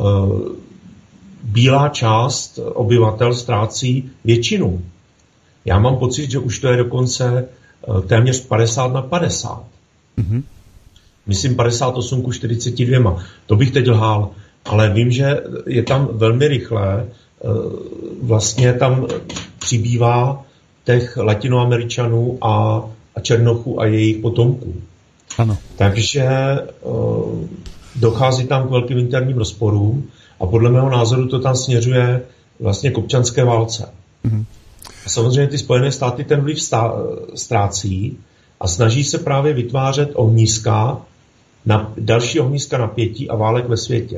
bílá část obyvatel ztrácí většinu. Já mám pocit, že už to je dokonce téměř 50-50. Myslím 58-42. To bych teď lhal, ale vím, že je tam velmi rychle, vlastně tam přibývá těch Latinoameričanů a Černochů a jejich potomků. Ano. Takže dochází tam k velkým interním rozporům a podle mého názoru to tam směřuje vlastně k občanské válce. A samozřejmě ty Spojené státy ten vliv ztrácí a snaží se právě vytvářet další ohniska napětí a válek ve světě.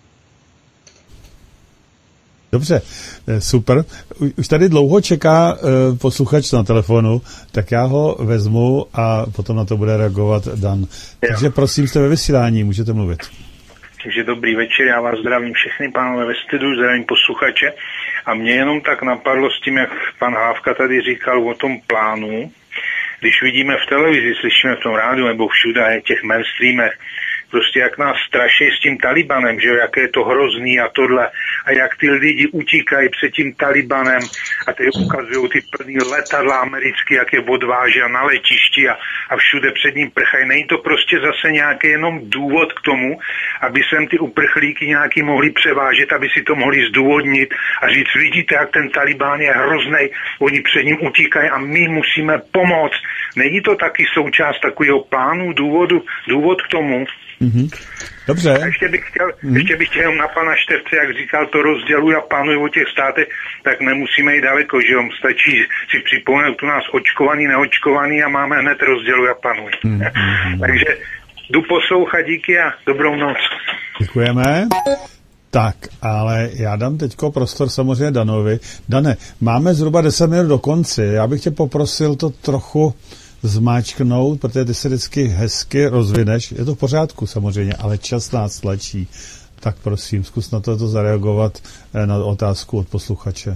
Dobře, super. Už tady dlouho čeká posluchač na telefonu, tak já ho vezmu a potom na to bude reagovat Dan. Takže prosím, jste ve vysílání, můžete mluvit. Takže dobrý večer, já vás zdravím všechny pánové ve studiu, zdravím posluchače a mě jenom tak napadlo s tím, jak pan Hlávka tady říkal o tom plánu, když vidíme v televizi, slyšíme v tom rádiu nebo všude těch mainstreamech, prostě jak nás straší s tím Talibanem, že jak je to hrozný a tohle a jak ty lidi utíkají před tím Talibanem a ty ukazují ty plný letadla americké, jak je odváží na letišti a všude před ním prchají. Není to prostě zase nějaký jenom důvod k tomu, aby sem ty uprchlíky nějaký mohli převážet, aby si to mohli zdůvodnit a říct, vidíte, jak ten Taliban je hroznej, oni před ním utíkají a my musíme pomoct. Není to taky součást takového plánu, důvod k tomu? Dobře. A ještě bych chtěl na pana Štefce, jak říkal, to rozděluj a panuj o těch státech, tak nemusíme jít daleko, že jo? Stačí si připomenout u nás očkovaný, neočkovaný a máme hned rozděluj a panuj. Takže jdu poslouchat, díky a dobrou noc. Děkujeme. Tak, ale já dám teďko prostor samozřejmě Danovi. Dane, máme zhruba 10 minut do konce. Já bych tě poprosil to trochu zmáčknout, protože ty se vždycky hezky rozvineš. Je to v pořádku samozřejmě, ale čas nás tlačí. Tak prosím, zkus na to zareagovat na otázku od posluchače.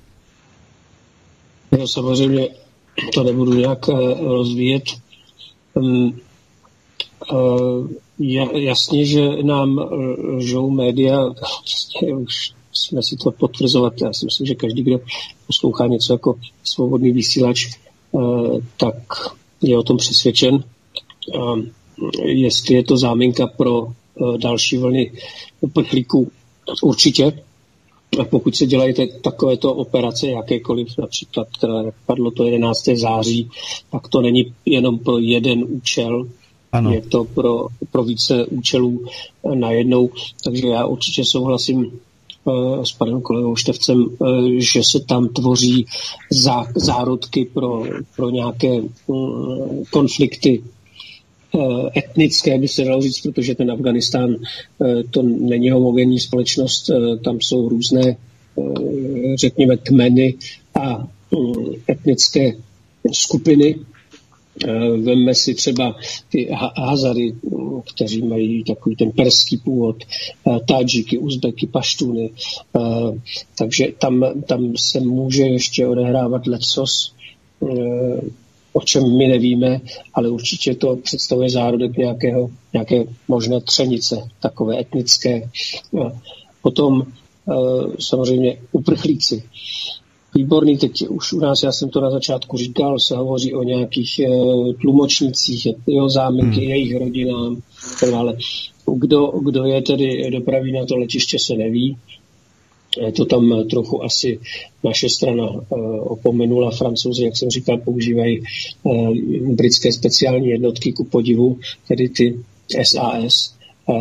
No, samozřejmě to nebudu nějak rozvíjet. Jasně, že nám lžou média, už jsme si to potvrzovat. Já si myslím, že každý, kdo poslouchá něco jako Svobodný vysílač, tak je o tom přesvědčen. Jestli je to záminka pro další vlny uprchlíků, určitě. A pokud se dělají takovéto operace, jakékoliv, například, které padlo to 11. září, tak to není jenom pro jeden účel, ano. Je to pro více účelů najednou. Takže já určitě souhlasím s panem kolegou Štefcem, že se tam tvoří zárodky pro nějaké konflikty etnické, by se dalo říct, protože ten Afganistán to není homogenní společnost, tam jsou různé, řekněme, kmeny a etnické skupiny. Vemme si třeba ty Hazary, kteří mají takový ten perský původ, Tadžiky, Uzbeky, Paštuny, takže tam se může ještě odehrávat lecos, o čem my nevíme, ale určitě to představuje zárodek nějaké možné třenice, takové etnické. Potom samozřejmě uprchlíci. Výborný, teď už u nás, já jsem to na začátku říkal, se hovoří o nějakých tlumočnících, jeho zámky, jejich rodinám, ale kdo je tedy dopraví na to letiště, se neví. To tam trochu asi naše strana opomenula. Francouzi, jak jsem říkal, používají britské speciální jednotky ku podivu, tedy ty SAS,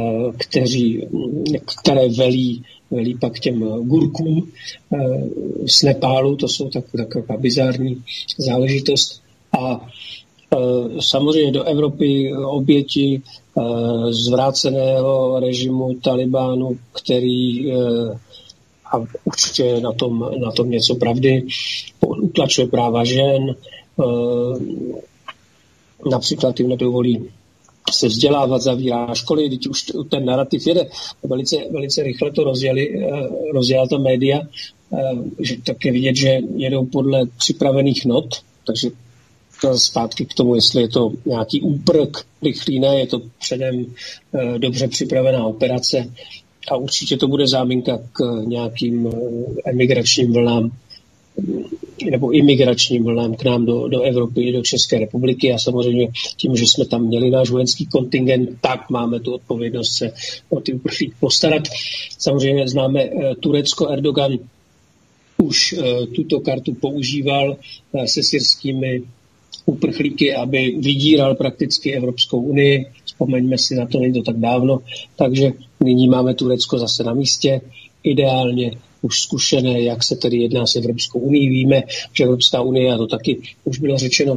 které velí pak těm Gurkům z Nepálu, to jsou taková bizární záležitost. A samozřejmě do Evropy oběti zvráceného režimu Talibánu, který a určitě je na tom něco pravdy, utlačuje práva žen, například jim nedovolí se vzdělávat, zavírá školy, teď už ten narrativ jede. Velice rychle to rozjela ta média, že tak je vidět, že jedou podle připravených not, takže zpátky k tomu, jestli je to nějaký úprk rychlý, ne, je to předem dobře připravená operace a určitě to bude záminka k nějakým emigračním vlnám nebo imigračním vlnám k nám do Evropy, do České republiky a samozřejmě tím, že jsme tam měli náš vojenský kontingent, tak máme tu odpovědnost se o ty uprchlíky postarat. Samozřejmě známe Turecko, Erdogan už tuto kartu používal se syrskými uprchlíky, aby vydíral prakticky Evropskou unii. Vzpomeňme si na to, není to tak dávno. Takže nyní máme Turecko zase na místě. Ideálně už zkušené, jak se tedy jedná s Evropskou unii. Víme, že Evropská unie, a to taky už bylo řečeno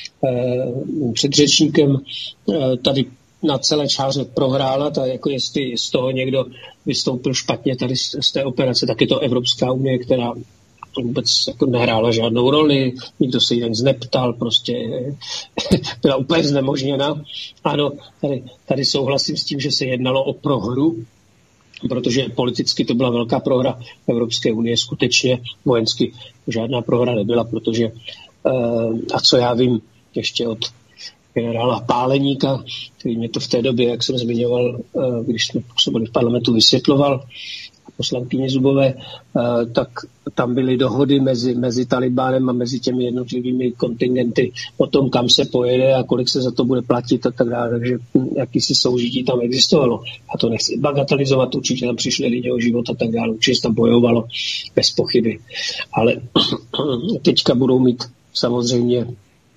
před řečníkem, tady na celé čáře prohrála, tak jako jestli z toho někdo vystoupil špatně tady z té operace, tak je to Evropská unie, která vůbec jako nehrála žádnou roli, nikdo se jí nic neptal, prostě byla úplně znemožněna. Ano, tady souhlasím s tím, že se jednalo o prohru, protože politicky to byla velká prohra Evropské unie, skutečně vojensky žádná prohra nebyla, protože, a co já vím ještě od generála Páleníka, který mě to v té době, jak jsem zmiňoval, když jsme působili v parlamentu, vysvětloval, poslankyně Zubové, tak tam byly dohody mezi Talibánem a mezi těmi jednotlivými kontingenty o tom, kam se pojede a kolik se za to bude platit a tak dále. Takže jakýsi soužití tam existovalo. A to nechci bagatelizovat, určitě tam přišli lidi o život a tak dále, určitě se tam bojovalo bez pochyby. Ale teďka budou mít samozřejmě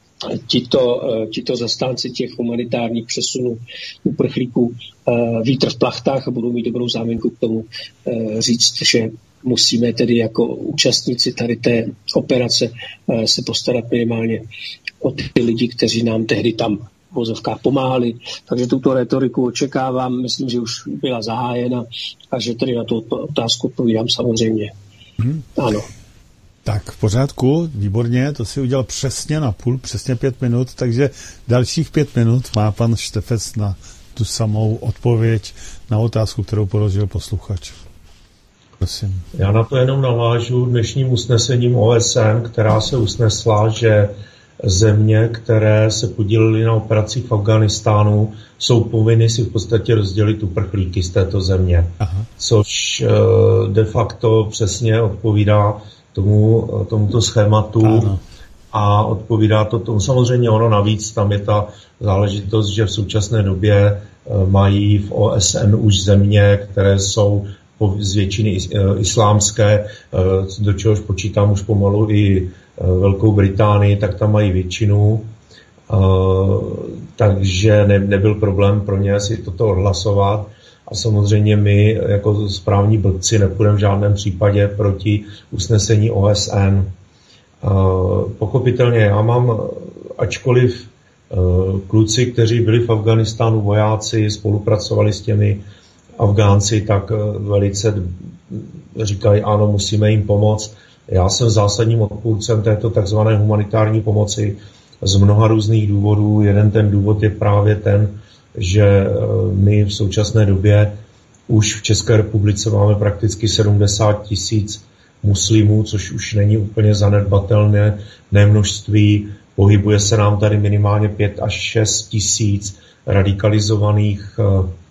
tito zastánci těch humanitárních přesunů uprchlíků vítr v plachtách a budou mít dobrou záminku k tomu říct, že musíme tedy jako účastníci tady té operace se postarat minimálně o ty lidi, kteří nám tehdy tam v vozovkách pomáhali. Takže tuto retoriku očekávám, myslím, že už byla zahájena a že tedy na tu otázku odpovídám samozřejmě. Ano. Tak, v pořádku, výborně, to si udělal přesně na půl, přesně 5 minut, takže dalších 5 minut má pan Štefec na tu samou odpověď na otázku, kterou položil posluchač. Prosím. Já na to jenom navážu dnešním usnesením OSN, která se usnesla, že země, které se podílely na operacích v Afghánistánu, jsou povinny si v podstatě rozdělit uprchlíky z této země. Aha. Což de facto přesně odpovídá tomuto schématu. Ano. A odpovídá to tomu. Samozřejmě ono navíc, tam je ta záležitost, že v současné době mají v OSN už země, které jsou z většiny islámské, do čehož počítám už pomalu i Velkou Británii, tak tam mají většinu. Takže nebyl problém pro ně si toto odhlasovat. A samozřejmě my jako správní blbci nepůjdeme v žádném případě proti usnesení OSN. Pochopitelně já mám, ačkoliv kluci, kteří byli v Afghánistánu vojáci, spolupracovali s těmi Afgánci, tak velice říkají, ano, musíme jim pomoct. Já jsem zásadním odpůrcem této takzvané humanitární pomoci z mnoha různých důvodů. Jeden ten důvod je právě ten, že my v současné době už v České republice máme prakticky 70 000 muslimů, což už není úplně zanedbatelné množství. Pohybuje se nám tady minimálně 5 až 6 tisíc radikalizovaných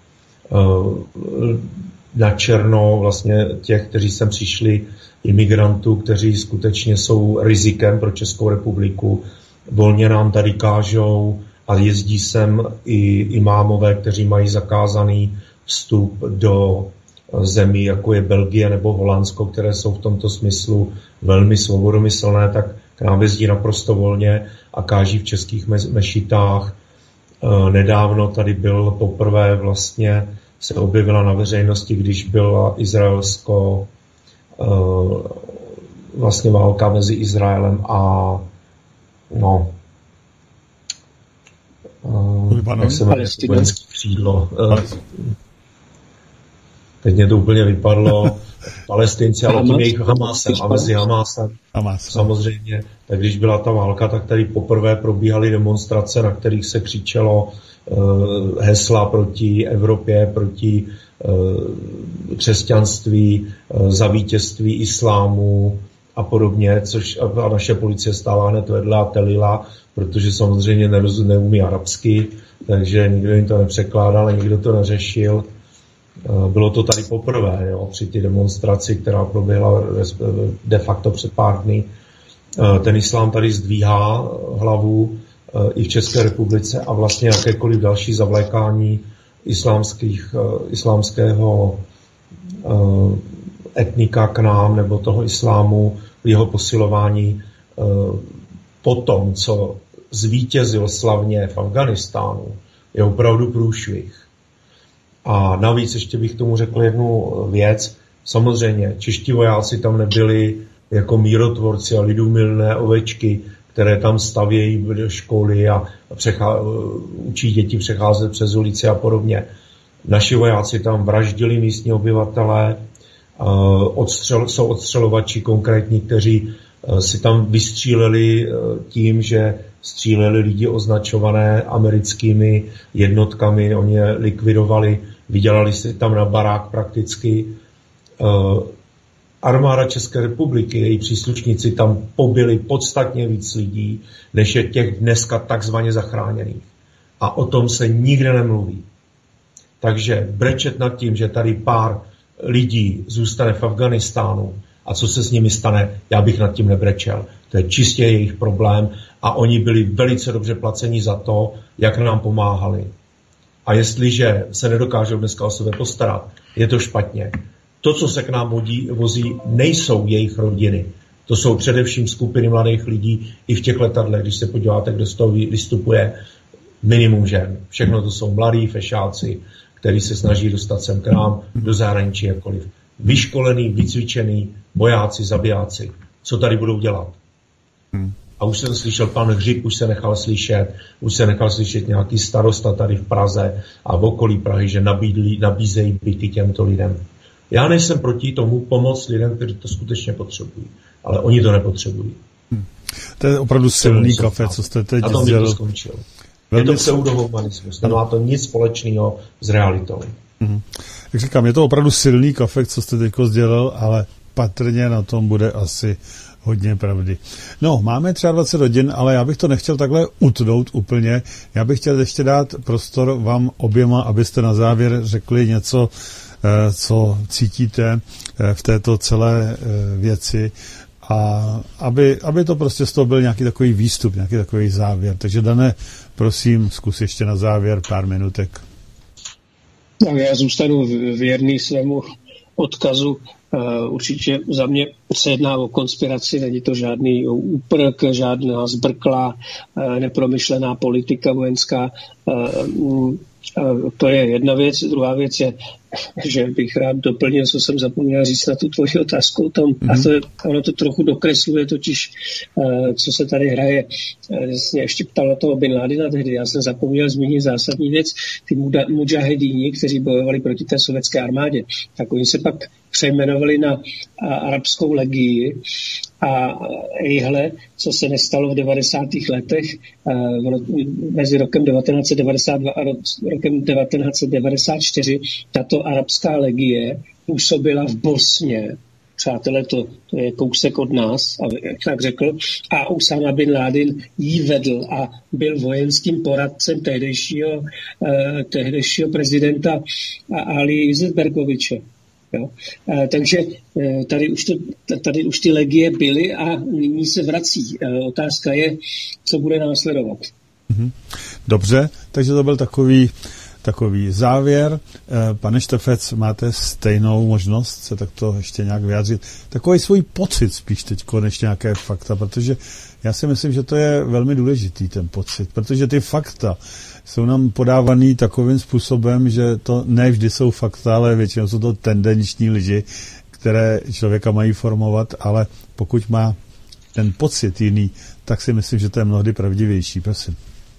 na černo, vlastně těch, kteří sem přišli, imigrantů, kteří skutečně jsou rizikem pro Českou republiku. Volně nám tady kážou a jezdí sem i imámové, kteří mají zakázaný vstup do zemí, jako je Belgie nebo Holandsko, které jsou v tomto smyslu velmi svobodomyslné, tak k nám jezdí naprosto volně a káží v českých mešitách. Nedávno tady byl poprvé vlastně se objevila na veřejnosti, když byla izraelsko vlastně válka mezi Izraelem a jak se jmenuje vojenské křídlo. Teď mě to úplně vypadlo. Palestinci, ale tím jejich Hamasem a mezi Hamasem. Samozřejmě. Tak když byla ta válka, tak tady poprvé probíhaly demonstrace, na kterých se křičelo hesla proti Evropě, proti křesťanství, za vítězství islámu a podobně, což a naše policie stála hned vedle a telila, protože samozřejmě neumí arabsky, takže nikdo jim to nepřekládal, nikdo to neřešil. Bylo to tady poprvé, jo, při té demonstraci, která proběhla de facto před pár dny. Ten islám tady zdvíhá hlavu i v České republice a vlastně jakékoliv další zavlékání islámského etnika k nám nebo toho islámu, jeho posilování po tom, co zvítězil slavně v Afghánistánu, je opravdu průšvih. A navíc ještě bych tomu řekl jednu věc. Samozřejmě, čeští vojáci tam nebyli jako mírotvorci a lidumilné ovečky, které tam stavějí do školy a učí děti přecházet přes ulici a podobně. Naši vojáci tam vraždili místní obyvatelé, jsou odstřelovači konkrétní, kteří si tam vystříleli tím, že stříleli lidi označované americkými jednotkami, oni je likvidovali, vydělali si tam na barák prakticky. Armáda České republiky, její příslušníci tam pobili podstatně víc lidí, než je těch dneska takzvaně zachráněných. A o tom se nikde nemluví. Takže brečet nad tím, že tady pár lidí zůstane v Afghánistánu a co se s nimi stane, já bych nad tím nebrečel. To je čistě jejich problém a oni byli velice dobře placeni za to, jak nám pomáhali. A jestliže se nedokážou dneska o sebe postarat, je to špatně. To, co se k nám vozí, nejsou jejich rodiny. To jsou především skupiny mladých lidí i v těch letadlech, když se podíváte, kdo z toho vystupuje, minimum žen. Všechno to jsou mladí fešáci, kteří se snaží dostat sem k nám do zahraničí jakkoliv. Vyškolený, vycvičený vojáci, zabijáci. Co tady budou dělat? A už jsem slyšel, pan Hřib už se nechal slyšet nějaký starosta tady v Praze a v okolí Prahy, že nabízejí byty těmto lidem. Já nejsem proti tomu pomoct lidem, kteří to skutečně potřebují, ale oni to nepotřebují. To je opravdu silný kafe, co jste teď dělal. A to skončil. Je to pseudohumanismus, nemá to nic společného s realitou. Jak říkám, je to opravdu silný kafe, co jste teď sdělil, ale patrně na tom bude asi hodně pravdy. No, máme třeba 20 hodin, ale já bych to nechtěl takhle utnout úplně. Já bych chtěl ještě dát prostor vám oběma, abyste na závěr řekli něco, co cítíte v této celé věci a aby to prostě z toho byl nějaký takový výstup, nějaký takový závěr. Takže Dane, prosím, zkus ještě na závěr pár minutek. Já zůstanu věrný svému odkazu. Určitě za mě se jedná o konspiraci, není to žádný úprk, žádná zbrklá, nepromyšlená politika vojenská. To je jedna věc. Druhá věc je, že bych rád doplnil, co jsem zapomněl říct na tu tvoji otázku o tom. A ono to trochu dokresluje totiž, co se tady hraje. Jasně, ještě ptal na toho Bin Ládina tehdy. Já jsem zapomněl zmínit zásadní věc. Ty mudžahedíni, kteří bojovali proti té sovětské armádě, tak oni se pak přejmenovali na arabskou legii. A ejhle, co se nestalo v 90. letech, mezi rokem 1992 a rokem 1994, tato arabská legie působila v Bosně. Přátelé, to je kousek od nás, jak tak řekl. A Usama bin Laden jí vedl a byl vojenským poradcem tehdejšího prezidenta Ali Izetbergoviče. Jo. Takže tady už ty legie byly a nyní se vrací. Otázka je, co bude následovat. Dobře, takže to byl takový závěr. Pane Štefec, máte stejnou možnost se takto ještě nějak vyjádřit? Takový svůj pocit spíš teď konečně nějaké fakta, protože já si myslím, že to je velmi důležitý ten pocit, protože ty fakta jsou nám podávaný takovým způsobem, že to ne vždy jsou fakta, ale většinou jsou to tendenční lži, které člověka mají formovat, ale pokud má ten pocit jiný, tak si myslím, že to je mnohdy pravdivější. Prosím.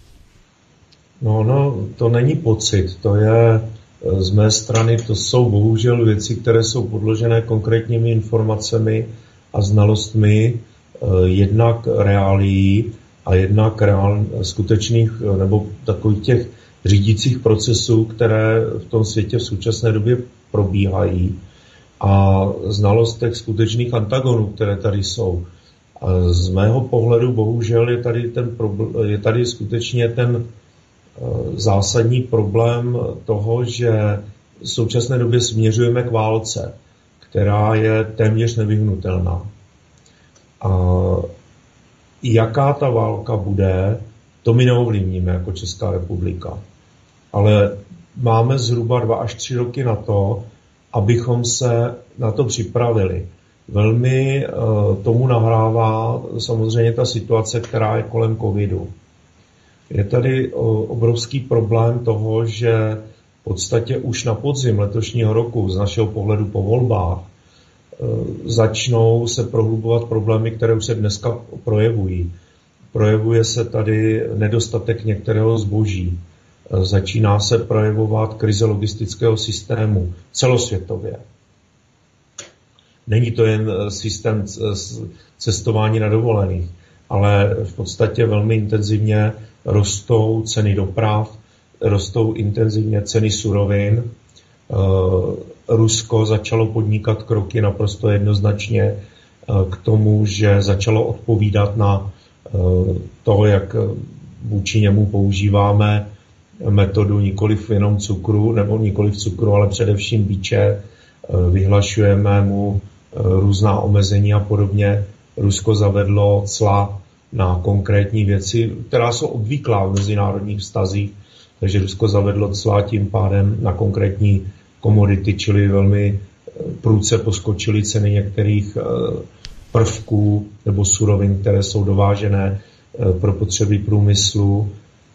No, to není pocit, to je z mé strany, to jsou bohužel věci, které jsou podložené konkrétními informacemi a znalostmi, jednak reálií a jednak skutečných nebo takových těch řídících procesů, které v tom světě v současné době probíhají a znalost těch skutečných antagonů, které tady jsou. A z mého pohledu bohužel je tady skutečně ten zásadní problém toho, že v současné době směřujeme k válce, která je téměř nevyhnutelná. A jaká ta válka bude, to my neovlivníme jako Česká republika. Ale máme zhruba 2 až 3 roky na to, abychom se na to připravili. Velmi tomu nahrává samozřejmě ta situace, která je kolem covidu. Je tady obrovský problém toho, že v podstatě už na podzim letošního roku, z našeho pohledu po volbách, začnou se prohlubovat problémy, které už se dneska projevují. Projevuje se tady nedostatek některého zboží. Začíná se projevovat krize logistického systému celosvětově. Není to jen systém cestování na dovolených, ale v podstatě velmi intenzivně rostou ceny doprav, rostou intenzivně ceny surovin. Rusko začalo podnikat kroky naprosto jednoznačně k tomu, že začalo odpovídat na to, jak vůči němu používáme metodu nikoliv jenom cukru, nebo nikoliv cukru, ale především biče, vyhlašujeme mu různá omezení a podobně. Rusko zavedlo cla na konkrétní věci, která jsou obvyklá v mezinárodních vztazích, takže Rusko zavedlo cla tím pádem na konkrétní komodity, čili velmi prudce poskočily ceny některých prvků nebo surovin, které jsou dovážené pro potřeby průmyslu.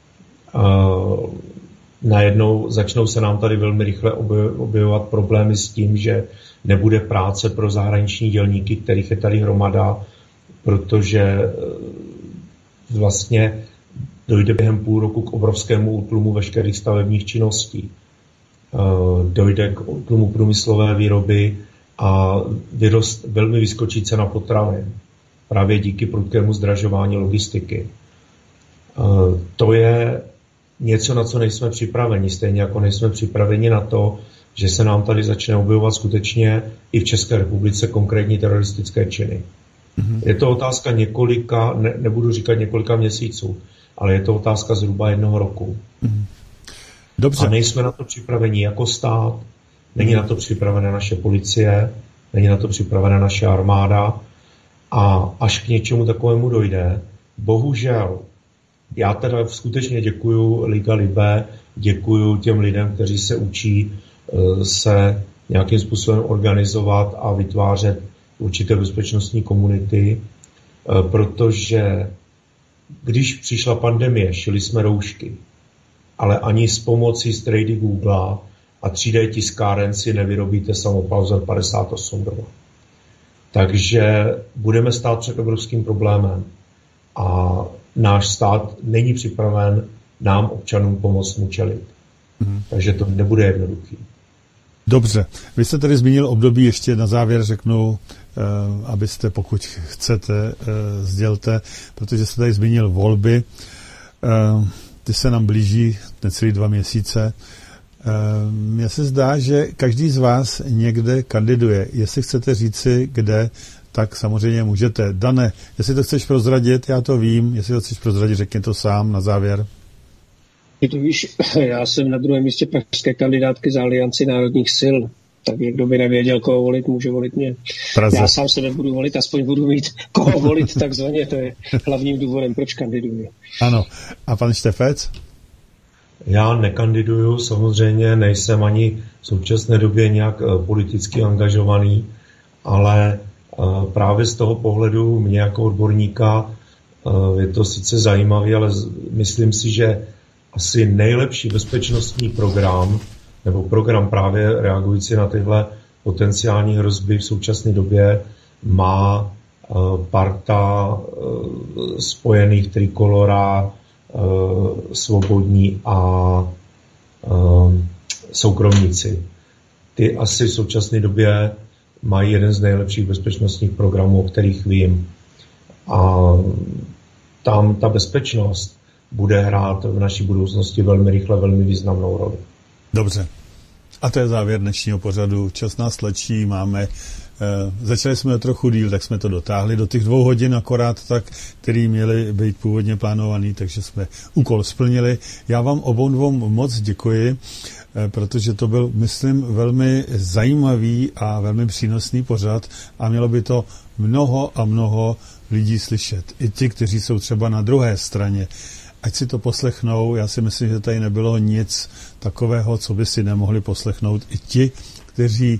Najednou začnou se nám tady velmi rychle objevovat problémy s tím, že nebude práce pro zahraniční dělníky, kterých je tady hromada, protože vlastně dojde během půl roku k obrovskému útlumu veškerých stavebních činností. Dojde k útlumu průmyslové výroby a velmi vyskočí cena potravin. Právě díky prudkému zdražování logistiky. To je něco, na co nejsme připraveni. Stejně jako nejsme připraveni na to, že se nám tady začne objevovat skutečně i v České republice konkrétní teroristické činy. Je to otázka několika, nebudu říkat několika měsíců, ale je to otázka zhruba 1 roku. Dobře. A nejsme na to připraveni jako stát, není na to připravena naše policie, není na to připravena naše armáda a až k něčemu takovému dojde, bohužel, já teda skutečně děkuju Liga Libe, děkuju těm lidem, kteří se učí se nějakým způsobem organizovat a vytvářet určité bezpečnostní komunity, protože když přišla pandemie, šili jsme roušky, ale ani s pomocí strejdy Google a 3D tiskáren si nevyrobíte samopal za 58 doma. Takže budeme stát před obrovským problémem a náš stát není připraven nám, občanům, pomoct mu čelit. Takže to nebude jednoduchý. Dobře. Vy jste tady zmínil období, ještě na závěr řeknu, abyste, pokud chcete, sdělte, protože jste tady zmínil volby. Ty se nám blíží necelý 2 měsíce. Mně se zdá, že každý z vás někde kandiduje. Jestli chcete říci, kde, tak samozřejmě můžete. Dane, jestli to chceš prozradit, já to vím. Jestli to chceš prozradit, řekni to sám na závěr. To víš, já jsem na 2. místě pražské kandidátky za Alianci národních sil. Tak někdo by nevěděl, koho volit, může volit mě. Praze. Já sám sebe budu volit, aspoň budu mít koho volit, takzvaně. To je hlavním důvodem, proč kandiduji. Ano. A pan Štefec? Já nekandiduju, samozřejmě nejsem ani v současné době nějak politicky angažovaný, ale právě z toho pohledu mě jako odborníka je to sice zajímavý, ale myslím si, že asi nejlepší bezpečnostní program, nebo program právě reagující na tyhle potenciální hrozby v současné době má parta spojených Trikolora, Svobodní a soukromníci. Ty asi v současné době mají jeden z nejlepších bezpečnostních programů, o kterých vím. A tam ta bezpečnost bude hrát v naší budoucnosti velmi rychle, velmi významnou roli. Dobře. A to je závěr dnešního pořadu. Čas nás tlačí, začali jsme trochu díl, tak jsme to dotáhli do těch 2 hodin akorát tak, který měly být původně plánovaný, takže jsme úkol splnili. Já vám obou moc děkuji, protože to byl, myslím, velmi zajímavý a velmi přínosný pořad a mělo by to mnoho a mnoho lidí slyšet. I ti, kteří jsou třeba na druhé straně. Ať si to poslechnou, já si myslím, že tady nebylo nic takového, co by si nemohli poslechnout i ti, kteří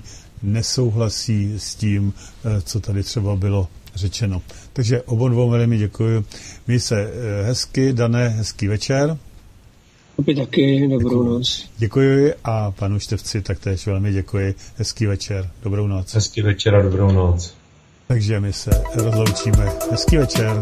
nesouhlasí s tím, co tady třeba bylo řečeno. Takže obou velmi děkuji. Měj se hezky, Dané, hezký večer. Opět taky, dobrou noc. Děkuji a panu Štefci taktéž velmi děkuji. Hezký večer, dobrou noc. Hezký večer a dobrou noc. Takže my se rozloučíme. Hezký večer.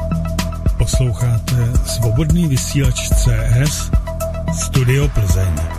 Posloucháte Svobodný vysílač CS Studio Plzeň.